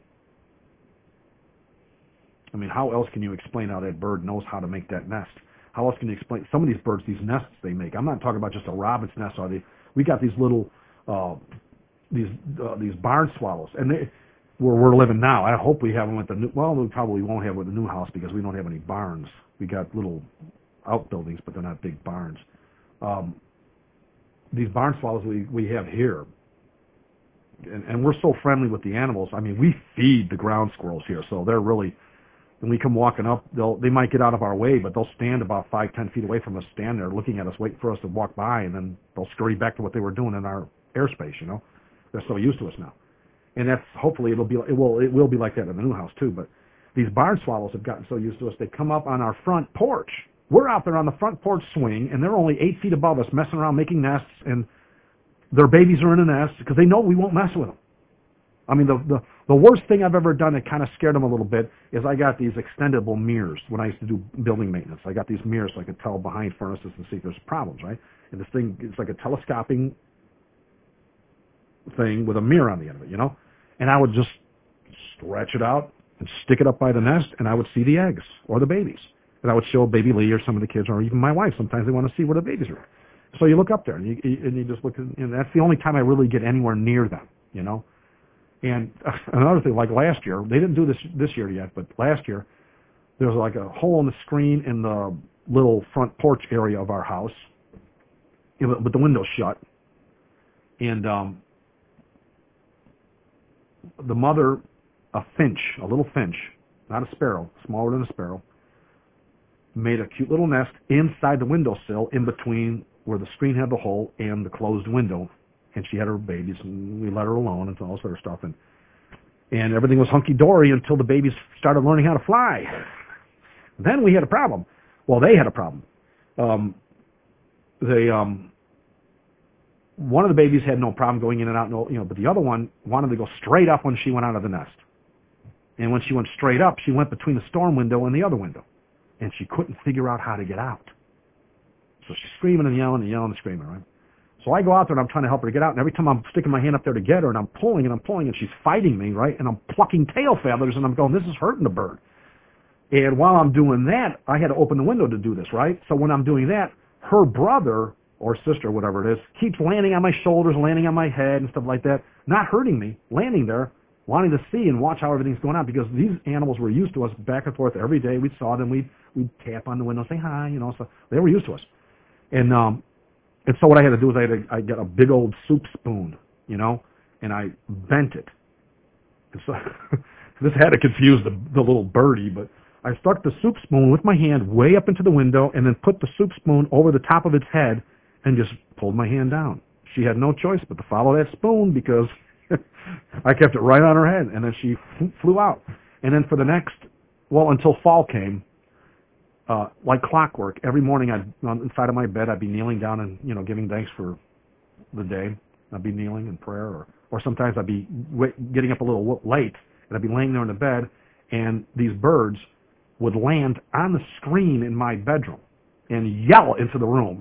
I mean, how else can you explain how that bird knows how to make that nest? How else can you explain some of these birds, these nests they make? I'm not talking about just a robin's nest. Are they? We got these little, uh, these uh, these barn swallows, and they. Where we're living now. I hope we have them at the new, well, we probably won't have with the new house because we don't have any barns. We got little outbuildings, but they're not big barns. Um, these barn swallows we, we have here, and, and we're so friendly with the animals. I mean, we feed the ground squirrels here, so they're really, when we come walking up, they'll, they might get out of our way, but they'll stand about five, ten feet away from us, stand there looking at us, waiting for us to walk by, and then they'll scurry back to what they were doing in our airspace, you know. They're so used to us now. And that's, hopefully it'll be, it will, it will be like that in the new house too. But these barn swallows have gotten so used to us, they come up on our front porch. We're out there on the front porch swing, and they're only eight feet above us, messing around, making nests, and their babies are in a nest because they know we won't mess with them. I mean, the, the, the worst thing I've ever done that kind of scared them a little bit is I got these extendable mirrors when I used to do building maintenance. I got these mirrors so I could tell behind furnaces and see if there's problems, right? And this thing, it's like a telescoping thing with a mirror on the end of it, you know? And I would just stretch it out and stick it up by the nest, and I would see the eggs or the babies. And I would show baby Lee or some of the kids, or even my wife. Sometimes they want to see where the babies are. So you look up there, and you, and you just look, and that's the only time I really get anywhere near them, you know? And another thing, like last year, they didn't do this this year yet, but last year, there was like a hole in the screen in the little front porch area of our house, but the window's shut. And um, the mother, a finch, a little finch, not a sparrow, smaller than a sparrow, made a cute little nest inside the windowsill in between where the screen had the hole and the closed window. And she had her babies, and we let her alone and all this other stuff. And, and everything was hunky-dory until the babies started learning how to fly. Then we had a problem. Well, they had a problem. Um, they, um, one of the babies had no problem going in and out, no, you know, but the other one wanted to go straight up when she went out of the nest. And when she went straight up, she went between the storm window and the other window. And she couldn't figure out how to get out. So she's screaming and yelling and yelling and screaming, right? So I go out there and I'm trying to help her get out, and every time I'm sticking my hand up there to get her, and I'm pulling and I'm pulling, and she's fighting me, right? And I'm plucking tail feathers, and I'm going, this is hurting the bird. And while I'm doing that, I had to open the window to do this, right? So when I'm doing that, her brother or sister, whatever it is, keeps landing on my shoulders, landing on my head and stuff like that, not hurting me, landing there, wanting to see and watch how everything's going on, because these animals were used to us back and forth every day. We saw them, we'd, we'd tap on the window, say hi, you know, so they were used to us. And, um, And so what I had to do is I had to I got a big old soup spoon, you know, and I bent it. And so this had to confuse the, the little birdie, but I stuck the soup spoon with my hand way up into the window and then put the soup spoon over the top of its head and just pulled my hand down. She had no choice but to follow that spoon because I kept it right on her head, and then she flew out. And then for the next, well, until fall came, Uh, like clockwork, every morning I'd, on the side of my bed, I'd be kneeling down and, you know, giving thanks for the day. I'd be kneeling in prayer, or, or sometimes I'd be w- getting up a little late, and I'd be laying there in the bed, and these birds would land on the screen in my bedroom and yell into the room.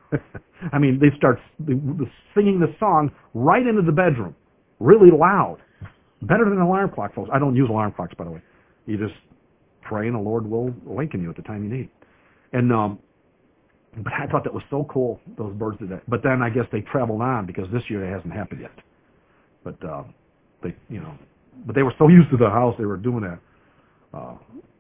I mean, they'd start singing the song right into the bedroom, really loud. Better than an alarm clock, folks. I don't use alarm clocks, by the way. You just pray and the Lord will awaken you at the time you need. And um, but I thought that was so cool, those birds did that. But then I guess they traveled on because this year it hasn't happened yet. But uh, they, you know, but they were so used to the house they were doing that. Uh,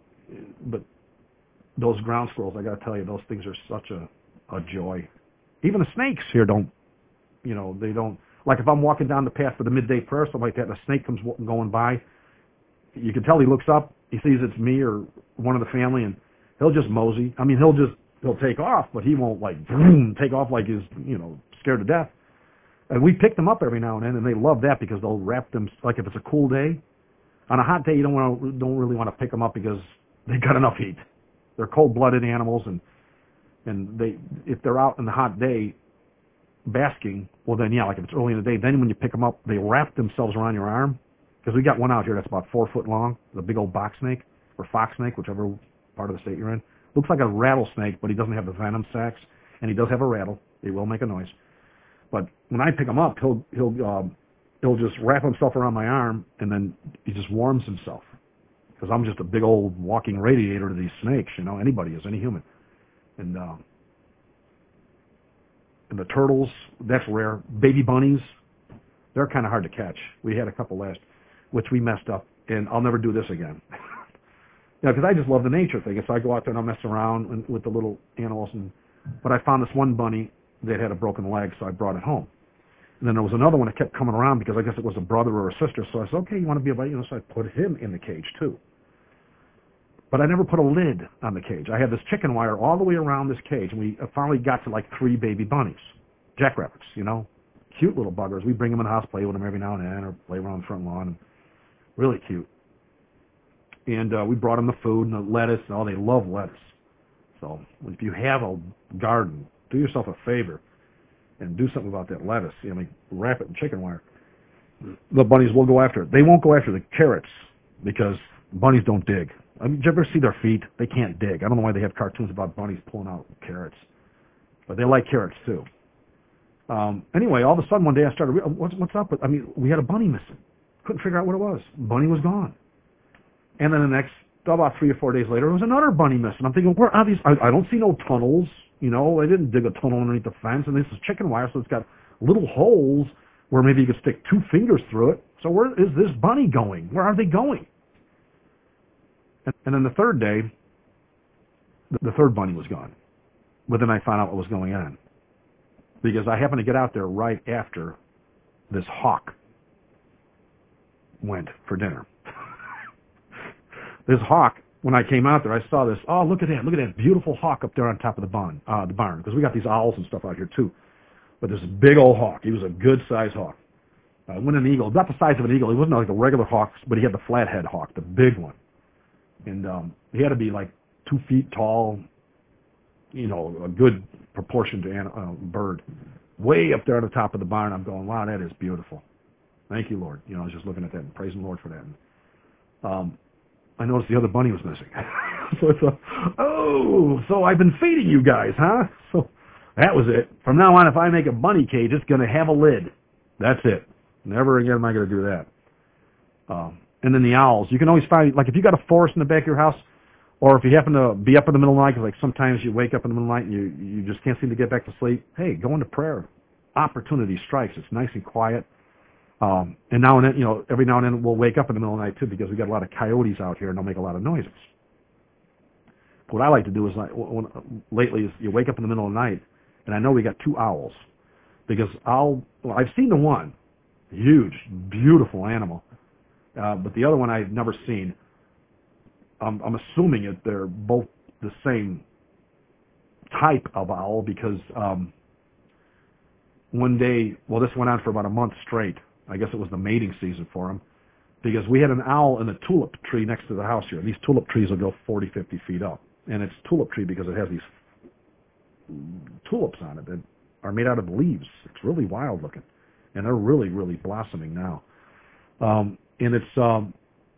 but those ground squirrels, I got to tell you, those things are such a, a joy. Even the snakes here don't, you know, they don't. Like if I'm walking down the path for the midday prayer, something like that, and a snake comes going by, you can tell he looks up, he sees it's me or one of the family, and he'll just mosey. I mean, he'll just, he'll take off, but he won't like, boom, take off like he's, you know, scared to death. And we pick them up every now and then, and they love that because they'll wrap them, like if it's a cool day. On a hot day, you don't want to, don't really want to pick them up because they've got enough heat. They're cold-blooded animals, and, and they, if they're out in the hot day basking, well then, yeah, like if it's early in the day, then when you pick them up, they wrap themselves around your arm. Because we got one out here that's about four foot long, the big old box snake, or fox snake, whichever part of the state you're in. Looks like a rattlesnake, but he doesn't have the venom sacs, and he does have a rattle. He will make a noise. But when I pick him up, he'll he'll um, he'll just wrap himself around my arm, and then he just warms himself. Because I'm just a big old walking radiator to these snakes, you know. Anybody is, any human. And uh, and the turtles, that's rare. Baby bunnies, they're kind of hard to catch. We had a couple last, which we messed up, and I'll never do this again. Yeah, because I just love the nature thing. So I go out there and I'll mess around with the little animals. And but I found this one bunny that had a broken leg, so I brought it home. And then there was another one that kept coming around because I guess it was a brother or a sister. So I said, okay, you want to be a buddy? You know, so I put him in the cage too. But I never put a lid on the cage. I had this chicken wire all the way around this cage, and we finally got to like three baby bunnies, jackrabbits, you know, cute little buggers. We bring them in the house, play with them every now and then, or play around the front lawn. Really cute. and uh, we brought them the food and the lettuce. And, oh, they love lettuce. So if you have a garden, do yourself a favor and do something about that lettuce. You know, I mean, wrap it in chicken wire. The bunnies will go after it. They won't go after the carrots because bunnies don't dig. I mean, did you ever see their feet? They can't dig. I don't know why they have cartoons about bunnies pulling out carrots, but they like carrots too. Um, anyway, all of a sudden one day I started, what's, what's up? I mean, we had a bunny missing. Couldn't figure out what it was. Bunny was gone. And then the next, about three or four days later, there was another bunny missing. I'm thinking, where are these? I, I don't see no tunnels. You know, they didn't dig a tunnel underneath the fence, and this is chicken wire, so it's got little holes where maybe you could stick two fingers through it. So where is this bunny going? Where are they going? And, and then the third day, the, the third bunny was gone. But then I found out what was going on. Because I happened to get out there right after this hawk went for dinner. This hawk, when I came out there, I saw this, oh, look at that, look at that beautiful hawk up there on top of the barn, uh, the barn, because we got these owls and stuff out here too. But this big old hawk, he was a good-sized hawk. Uh, when an eagle, not the size of an eagle, he wasn't like a regular hawk, but he had the flathead hawk, the big one. And um, he had to be like two feet tall, you know, a good proportion to a uh, bird. Way up there on the top of the barn, I'm going, wow, that is beautiful. Thank you, Lord. You know, I was just looking at that and praising the Lord for that. And, um, I noticed the other bunny was missing. So it's a, oh, so I've been feeding you guys, huh? So that was it. From now on, if I make a bunny cage, it's going to have a lid. That's it. Never again am I going to do that. Um, and then the owls. You can always find, like if you got a forest in the back of your house, or if you happen to be up in the middle of the night, because like sometimes you wake up in the middle of the night and you, you just can't seem to get back to sleep, hey, go into prayer. Opportunity strikes. It's nice and quiet. Um, and now and then, you know, every now and then we'll wake up in the middle of the night too because we got a lot of coyotes out here and they'll make a lot of noises. What I like to do is, like, when, lately, is you wake up in the middle of the night, and I know we got two owls because I'll, well, I've seen the one, huge, beautiful animal, uh, but the other one I've never seen. I'm, I'm assuming it they're both the same type of owl because um, one day, well, this went on for about a month straight. I guess it was the mating season for them, because we had an owl in a tulip tree next to the house here. These tulip trees will go forty, fifty feet up. And it's tulip tree because it has these tulips on it that are made out of leaves. It's really wild looking. And they're really, really blossoming now. Um, and it's, um,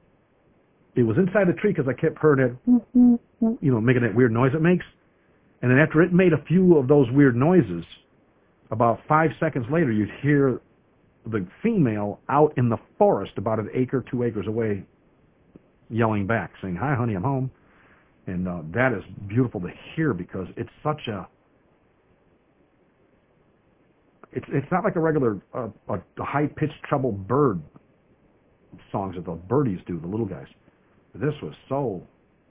it was inside the tree because I kept hearing it, you know, making that weird noise it makes. And then after it made a few of those weird noises, about five seconds later, you'd hear the female out in the forest about an acre, two acres away, yelling back, saying, "Hi, honey, I'm home." And uh, that is beautiful to hear because it's such a, it's it's not like a regular, uh, a, a high-pitched treble bird songs that the birdies do, the little guys. This was so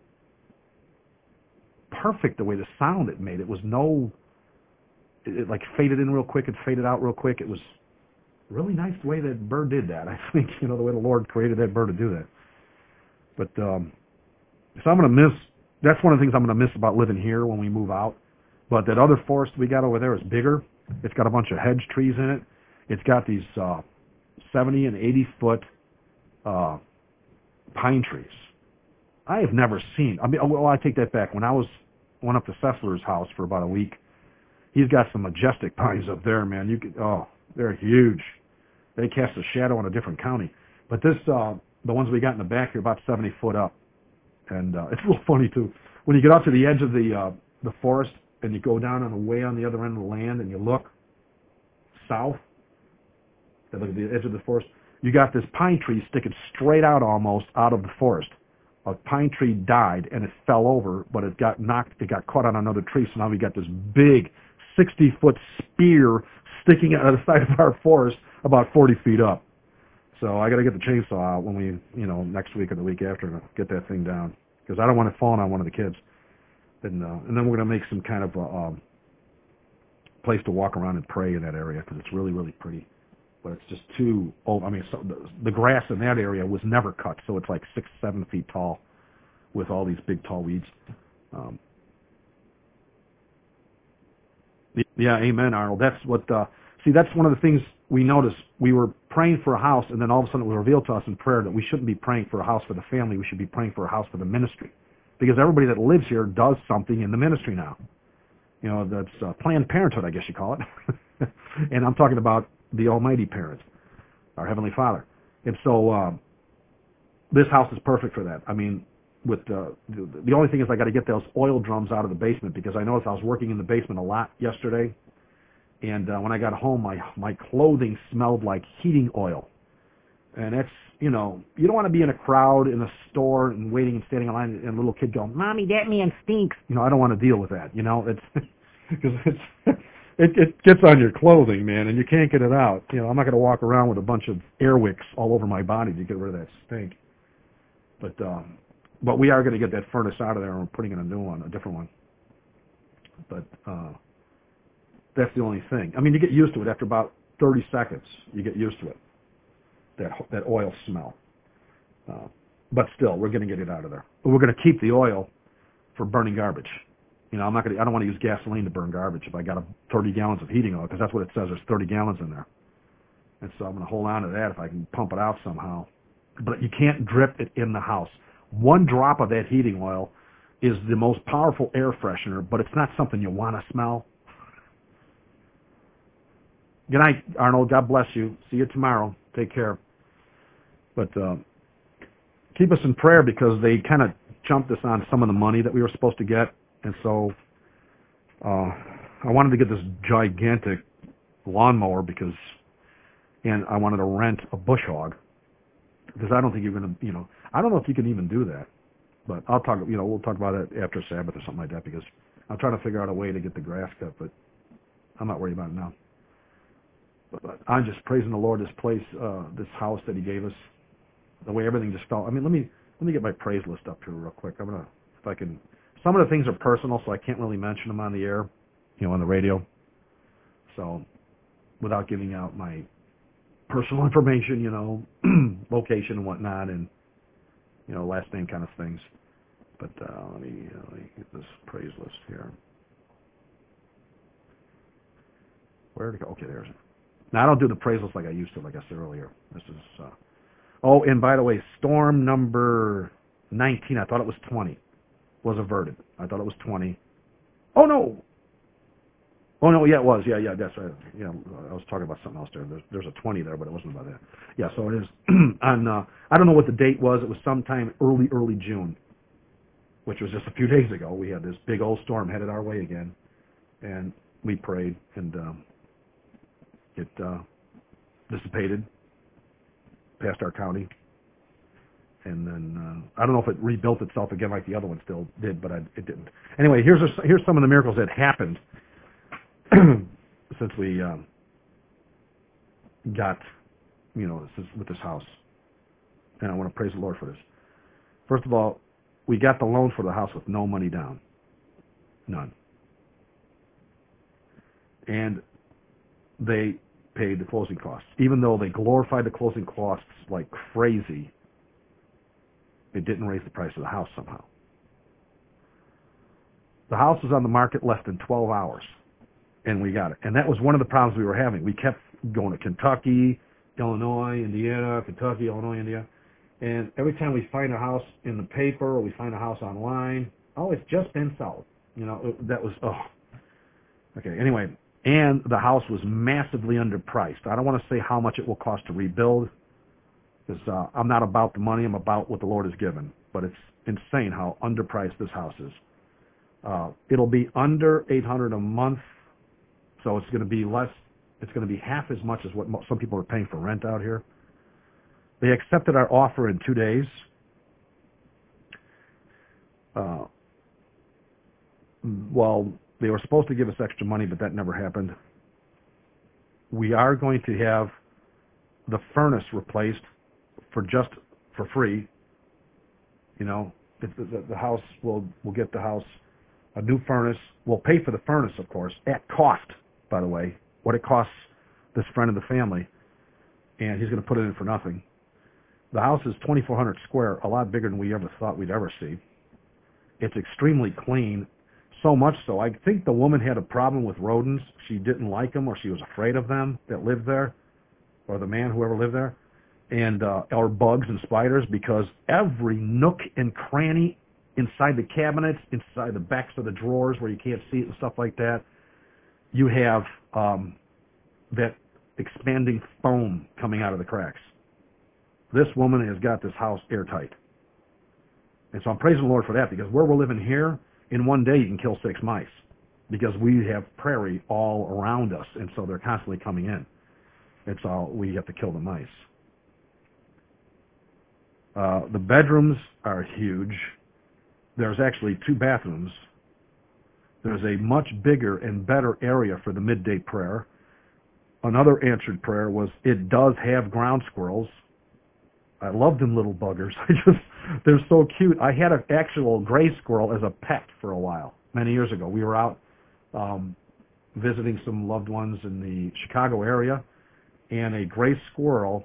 perfect the way the sound it made. It was no, it, it like faded in real quick and faded out real quick. It was really nice the way that bird did that. I think, you know, the way the Lord created that bird to do that. But, um, so I'm going to miss, that's one of the things I'm going to miss about living here when we move out. But that other forest we got over there is bigger. It's got a bunch of hedge trees in it. It's got these uh, seventy and eighty foot uh, pine trees. I have never seen, I mean, well, I take that back. When I was, went up to Sessler's house for about a week, he's got some majestic pines up there, man. You could, oh, they're huge. They cast a shadow on a different county. But this, uh, the ones we got in the back here, about seventy foot up. And uh, it's a little funny, too. When you get out to the edge of the uh, the forest and you go down on the way on the other end of the land and you look south, and look at the edge of the forest, you got this pine tree sticking straight out almost out of the forest. A pine tree died and it fell over, but it got knocked, it got caught on another tree, so now we got this big sixty foot spear sticking out of the side of our forest about forty feet up. So I got to get the chainsaw out when we, you know, next week or the week after to get that thing down, because I don't want it falling on one of the kids. And, uh, and then we're going to make some kind of uh, um, place to walk around and pray in that area, because it's really, really pretty. But it's just too old. I mean, so the, the grass in that area was never cut, so it's like six, seven feet tall with all these big, tall weeds. Um, yeah, amen, Arnold. That's what, uh, see, that's one of the things we noticed we were praying for a house, and then all of a sudden it was revealed to us in prayer that we shouldn't be praying for a house for the family. We should be praying for a house for the ministry, because everybody that lives here does something in the ministry now. You know, that's uh, Planned Parenthood, I guess you call it. And I'm talking about the Almighty Parent, our Heavenly Father. And so uh, this house is perfect for that. I mean, with uh, the, the only thing is I got to get those oil drums out of the basement, because I noticed I was working in the basement a lot yesterday. And uh, when I got home, my my clothing smelled like heating oil. And that's, you know, you don't want to be in a crowd in a store and waiting and standing in line, and a little kid going, "Mommy, that man stinks." You know, I don't want to deal with that. You know, it's because it's it, it gets on your clothing, man, and you can't get it out. You know, I'm not going to walk around with a bunch of air wicks all over my body to get rid of that stink. But um, but we are going to get that furnace out of there, and we're putting in a new one, a different one. But uh, that's the only thing. I mean, you get used to it after about thirty seconds. You get used to it. That that oil smell. Uh, but still, we're going to get it out of there. But we're going to keep the oil for burning garbage. You know, I'm not going to. I don't want to use gasoline to burn garbage if I got a thirty gallons of heating oil, because that's what it says. There's thirty gallons in there, and so I'm going to hold on to that if I can pump it out somehow. But you can't drip it in the house. One drop of that heating oil is the most powerful air freshener, but it's not something you want to smell. Good night, Arnold. God bless you. See you tomorrow. Take care. But uh, keep us in prayer, because they kind of jumped us on some of the money that we were supposed to get. And so uh, I wanted to get this gigantic lawnmower, because, and I wanted to rent a bush hog, because I don't think you're going to, you know, I don't know if you can even do that. But I'll talk, you know, we'll talk about it after Sabbath or something like that, because I'm trying to figure out a way to get the grass cut, but I'm not worried about it now. But I'm just praising the Lord, this place, uh, this house that He gave us, the way everything just felt. I mean, let me let me get my praise list up here real quick. I'm gonna, if I can. Some of the things are personal, so I can't really mention them on the air, you know, on the radio. So, without giving out my personal information, you know, location and whatnot, and you know, last name kind of things. But uh, let me uh, let me get this praise list here. Where to go? Okay, there's it. Now, I don't do the praise list like I used to, like I said earlier. This is, uh, oh, and by the way, storm number nineteen, I thought it was twenty, was averted. I thought it was twenty. Oh, no. Oh, no, yeah, it was. Yeah, yeah, that's right. Yeah, I was talking about something else there. There's, there's a twenty there, but it wasn't about that. Yeah, so it is on, uh, I don't know what the date was. It was sometime early, early June, which was just a few days ago. We had this big old storm headed our way again, and we prayed, and um, it uh, dissipated past our county, and then uh, I don't know if it rebuilt itself again like the other one still did, but I, it didn't. Anyway, here's a, here's some of the miracles that happened since we um, got, you know, this, with this house, and I want to praise the Lord for this. First of all, we got the loan for the house with no money down, none, and they paid the closing costs. Even though they glorified the closing costs like crazy, it didn't raise the price of the house somehow. The house was on the market less than twelve hours, and we got it. And that was one of the problems we were having. We kept going to Kentucky, Illinois, Indiana, Kentucky, Illinois, Indiana. And every time we find a house in the paper or we find a house online, oh, it's just been sold. You know, it, that was, oh. Okay, anyway. And the house was massively underpriced. I don't want to say how much it will cost to rebuild, because uh, I'm not about the money. I'm about what the Lord has given. But it's insane how underpriced this house is. Uh, it'll be under eight hundred dollars a month, so it's going to be less. It's going to be half as much as what mo- some people are paying for rent out here. They accepted our offer in two days. Uh, well, they were supposed to give us extra money, but that never happened. We are going to have the furnace replaced for just for free. You know, the, the, the house will will get the house a new furnace. We'll pay for the furnace, of course, at cost. By the way, what it costs this friend of the family, and he's going to put it in for nothing. The house is twenty-four hundred square, a lot bigger than we ever thought we'd ever see. It's extremely clean. So much so, I think the woman had a problem with rodents. She didn't like them, or she was afraid of them that lived there. or the man, whoever lived there, and uh, or bugs and spiders, because every nook and cranny inside the cabinets, inside the backs of the drawers where you can't see it and stuff like that, you have um, that expanding foam coming out of the cracks. This woman has got this house airtight. And so I'm praising the Lord for that, because where we're living here, in one day you can kill six mice, because we have prairie all around us, and so they're constantly coming in. It's all, we have to kill the mice. Uh, the bedrooms are huge. There's actually two bathrooms. There's a much bigger and better area for the midday prayer. Another answered prayer was, it does have ground squirrels. I love them little buggers. I just, they're so cute. I had an actual gray squirrel as a pet for a while, many years ago. We were out um, visiting some loved ones in the Chicago area, and a gray squirrel,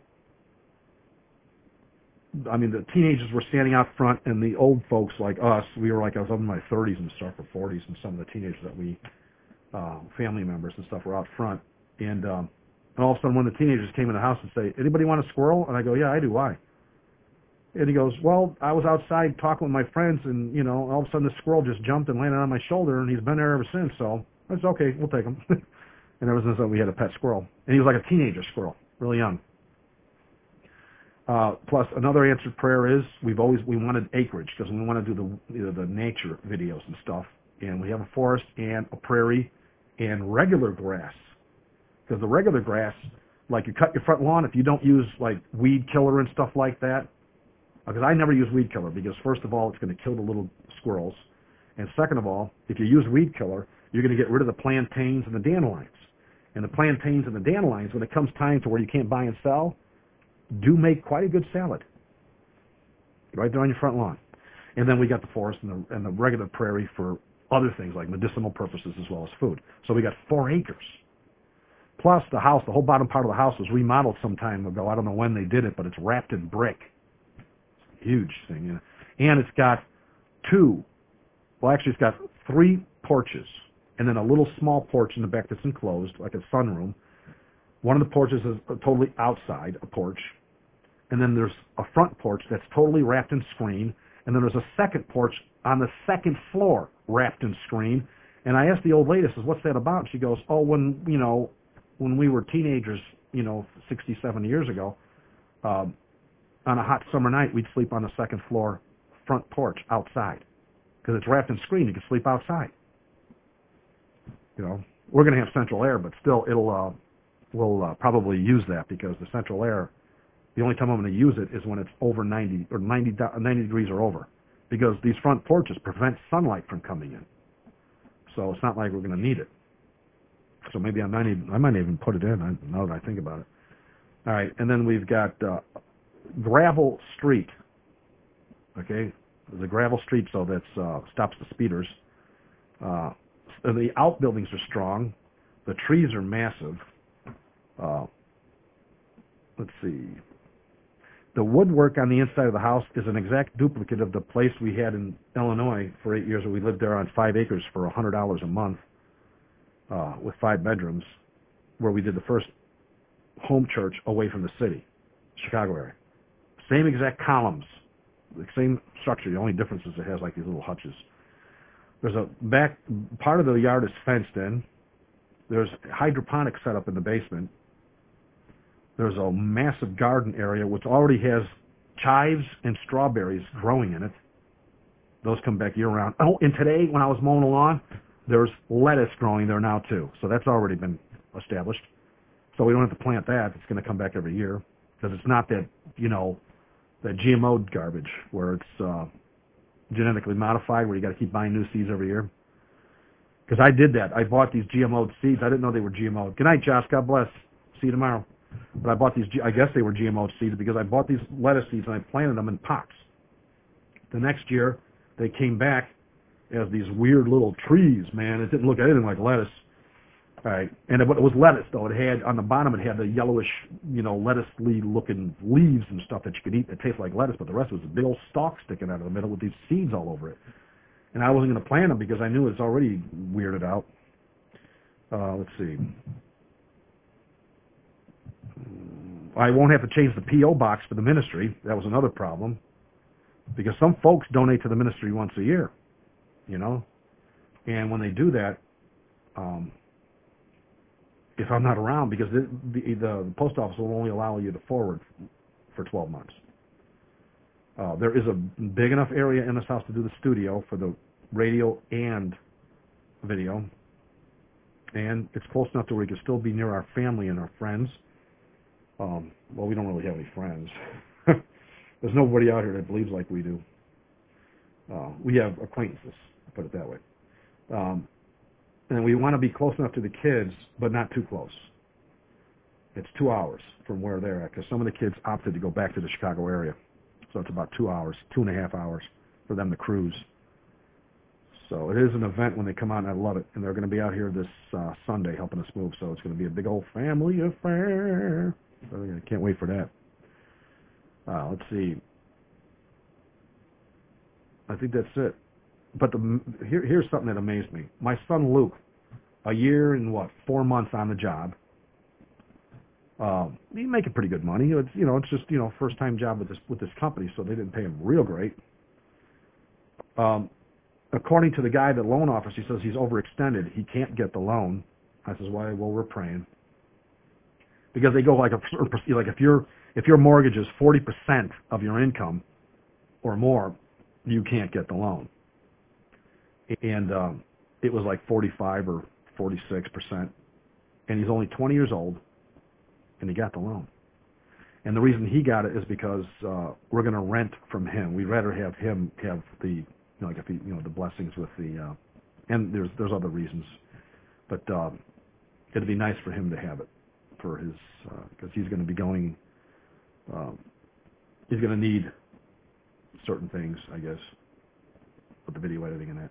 I mean, the teenagers were standing out front, and the old folks like us, we were like, I was up in my thirties and stuff, or forties, and some of the teenagers that we, uh, family members and stuff, were out front. And, um, and all of a sudden, one of the teenagers came in the house and say, anybody want a squirrel? And I go, yeah, I do. Why? And he goes, well, I was outside talking with my friends, and, you know, all of a sudden the squirrel just jumped and landed on my shoulder, and he's been there ever since. So I said, okay, we'll take him. And ever since then, we had a pet squirrel. And he was like a teenager squirrel, really young. Uh, plus, another answered prayer is, we've always, we wanted acreage, because we want to do the, you know, the nature videos and stuff. And we have a forest and a prairie and regular grass. Because the regular grass, like you cut your front lawn, if you don't use like weed killer and stuff like that, because I never use weed killer, because first of all, it's going to kill the little squirrels. And second of all, if you use weed killer, you're going to get rid of the plantains and the dandelions. And the plantains and the dandelions, when it comes time to where you can't buy and sell, do make quite a good salad. Right there on your front lawn. And then we got the forest and the, and the regular prairie for other things like medicinal purposes as well as food. So we got four acres. Plus the house, the whole bottom part of the house was remodeled some time ago. I don't know when they did it, but it's wrapped in brick. Huge thing, you know. And it's got two, well actually it's got three porches, and then a little small porch in the back that's enclosed, like a sunroom. One of the porches is totally outside, a porch, and then there's a front porch that's totally wrapped in screen, and then there's a second porch on the second floor wrapped in screen. And I asked the old lady, I says, what's that about? And she goes, oh, when, you know, when we were teenagers, you know, sixty, seventy years ago, um, on a hot summer night, we'd sleep on the second floor front porch outside. Because it's wrapped in screen, you can sleep outside. You know, we're going to have central air, but still, it'll, uh, we'll uh, probably use that, because the central air, the only time I'm going to use it is when it's over ninety, or ninety, ninety degrees or over. Because these front porches prevent sunlight from coming in. So it's not like we're going to need it. So maybe I might even, I might even put it in, now that I think about it. All right, and then we've got uh, gravel street. Okay, there's a gravel street, so that uh, stops the speeders. Uh, the outbuildings are strong. The trees are massive. Uh, let's see. The woodwork on the inside of the house is an exact duplicate of the place we had in Illinois for eight years, where we lived there on five acres for one hundred dollars a month uh, with five bedrooms, where we did the first home church away from the city, Chicago area. Same exact columns, the same structure. The only difference is it has like these little hutches. There's a back, part of the yard is fenced in. There's hydroponics set up in the basement. There's a massive garden area which already has chives and strawberries growing in it. Those come back year round. Oh, and today when I was mowing the lawn, there's lettuce growing there now too. So that's already been established. So we don't have to plant that. It's going to come back every year, because it's not that, you know, that G M O garbage where it's uh, genetically modified, where you got to keep buying new seeds every year. Because I did that. I bought these G M O seeds. I didn't know they were G M O. Good night, Josh. God bless. See you tomorrow. But I bought these, I guess they were G M O seeds, because I bought these lettuce seeds and I planted them in pots. The next year, they came back as these weird little trees, man. It didn't look anything like lettuce. All right. And it, it was lettuce, though. It had, on the bottom, it had the yellowish, you know, lettuce-looking leaves and stuff that you could eat that tastes like lettuce, but the rest was a big old stalk sticking out of the middle with these seeds all over it. And I wasn't going to plant them because I knew it was already weirded out. Uh, let's see. I won't have to change the P O box for the ministry. That was another problem. Because some folks donate to the ministry once a year, you know. And when they do that, um, if I'm not around, because the, the, the post office will only allow you to forward for twelve months. Uh, there is a big enough area in this house to do the studio for the radio and video. And it's close enough to where we can still be near our family and our friends. Um, well, we don't really have any friends. There's nobody out here that believes like we do. Uh, we have acquaintances, put it that way. Um, and we want to be close enough to the kids, but not too close. It's two hours from where they're at, because some of the kids opted to go back to the Chicago area. So it's about two hours, two and a half hours for them to cruise. So it is an event when they come out, and I love it. And they're going to be out here this uh, Sunday helping us move. So it's going to be a big old family affair. So I can't wait for that. Uh, let's see. I think that's it. But the, here, here's something that amazed me. My son Luke, a year and what, four months on the job. Um, he's making pretty good money. It's, you know, it's just, you know, first time job with this with this company, so they didn't pay him real great. Um, according to the guy that loan offers, he says he's overextended. He can't get the loan. I says, why? Well, we're praying. Because they go like a certain percent, like if your if your mortgage is forty percent of your income or more, you can't get the loan. And um, it was like forty-five or forty-six percent, and he's only twenty years old, and he got the loan. And the reason he got it is because uh, we're going to rent from him. We'd rather have him have the, you know, like if he, you know, the blessings with the, uh, and there's there's other reasons, but um, it'd be nice for him to have it for his, because uh, he's going to be going, um, he's going to need certain things, I guess, with the video editing and that.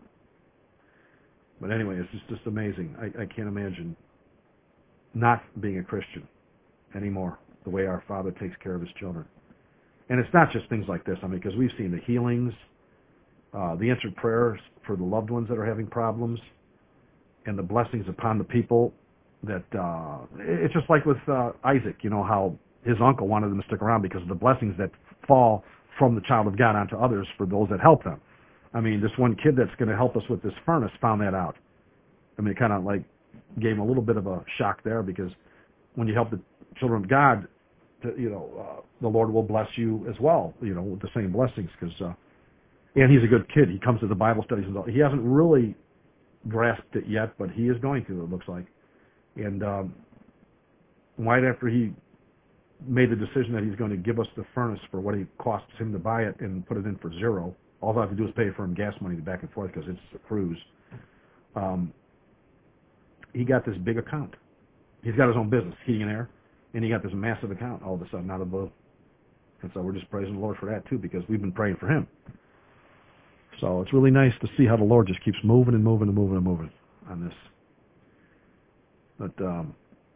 But anyway, it's just, just amazing. I, I can't imagine not being a Christian anymore, the way our Father takes care of his children. And it's not just things like this. I mean, because we've seen the healings, uh, the answered prayers for the loved ones that are having problems, and the blessings upon the people that, uh, it's just like with uh, Isaac, you know, how his uncle wanted him to stick around because of the blessings that fall from the child of God onto others for those that help them. I mean, this one kid that's going to help us with this furnace found that out. I mean, it kind of like gave him a little bit of a shock there, because when you help the children of God, to, you know, uh, the Lord will bless you as well, you know, with the same blessings. Because, uh, and he's a good kid. He comes to the Bible studies and all. He hasn't really grasped it yet, but he is going to, it looks like. And um, right after he made the decision that he's going to give us the furnace for what it costs him to buy it and put it in for zero, all I have to do is pay for him gas money back and forth because it's a cruise. Um, he got this big account. He's got his own business, heating and air, and he got this massive account all of a sudden out of the blue. And so we're just praising the Lord for that too, because we've been praying for him. So it's really nice to see how the Lord just keeps moving and moving and moving and moving on this. But um,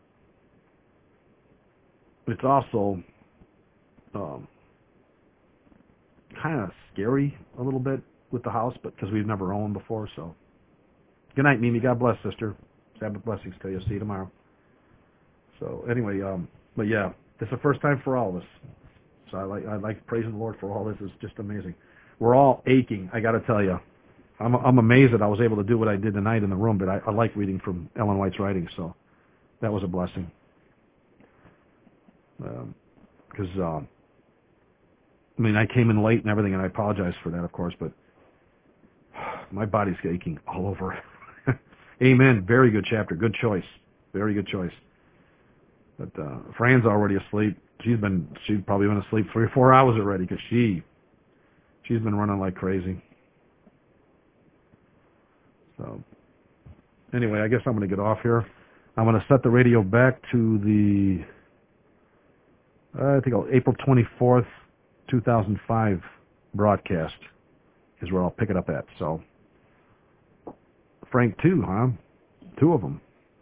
it's also um, kind of scary a little bit with the house, but because we've never owned before. So good night, Mimi. God bless, sister. Sabbath blessings to you. See you tomorrow. So anyway, um, but yeah, it's the first time for all of us. So I like I like praising the Lord for all this. It's just amazing. We're all aching. I got to tell you, I'm I'm amazed that I was able to do what I did tonight in the room. But I, I like reading from Ellen White's writings, so that was a blessing. Because um, um, I mean, I came in late and everything, and I apologize for that, of course. But my body's aching all over. Amen. Very good chapter. Good choice. Very good choice. But uh, Fran's already asleep. She's been she's probably been asleep three or four hours already because she she's been running like crazy. So anyway, I guess I'm going to get off here. I'm going to set the radio back to the uh, I think April twenty-fourth, two thousand five broadcast is where I'll pick it up at. So Frank too, huh? Two of them.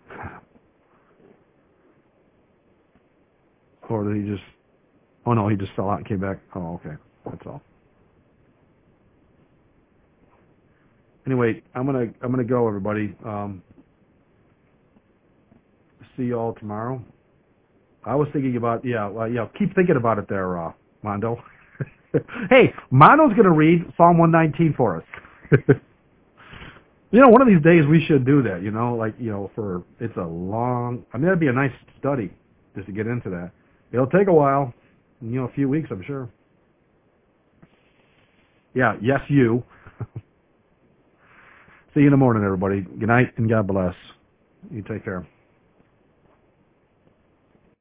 Or did he just, oh no, he just fell out and came back. Oh, okay. That's all. Anyway, I'm gonna, I'm gonna go, everybody. Um, see you all tomorrow. I was thinking about, yeah, well, yeah, keep thinking about it there, uh, Mondo. Hey, Mondo's going to read Psalm one nineteen for us. You know, one of these days we should do that, you know, like, you know, for, it's a long, I mean, that'd be a nice study just to get into that. It'll take a while, you know, a few weeks, I'm sure. Yeah, yes, you. See you in the morning, everybody. Good night and God bless. You take care.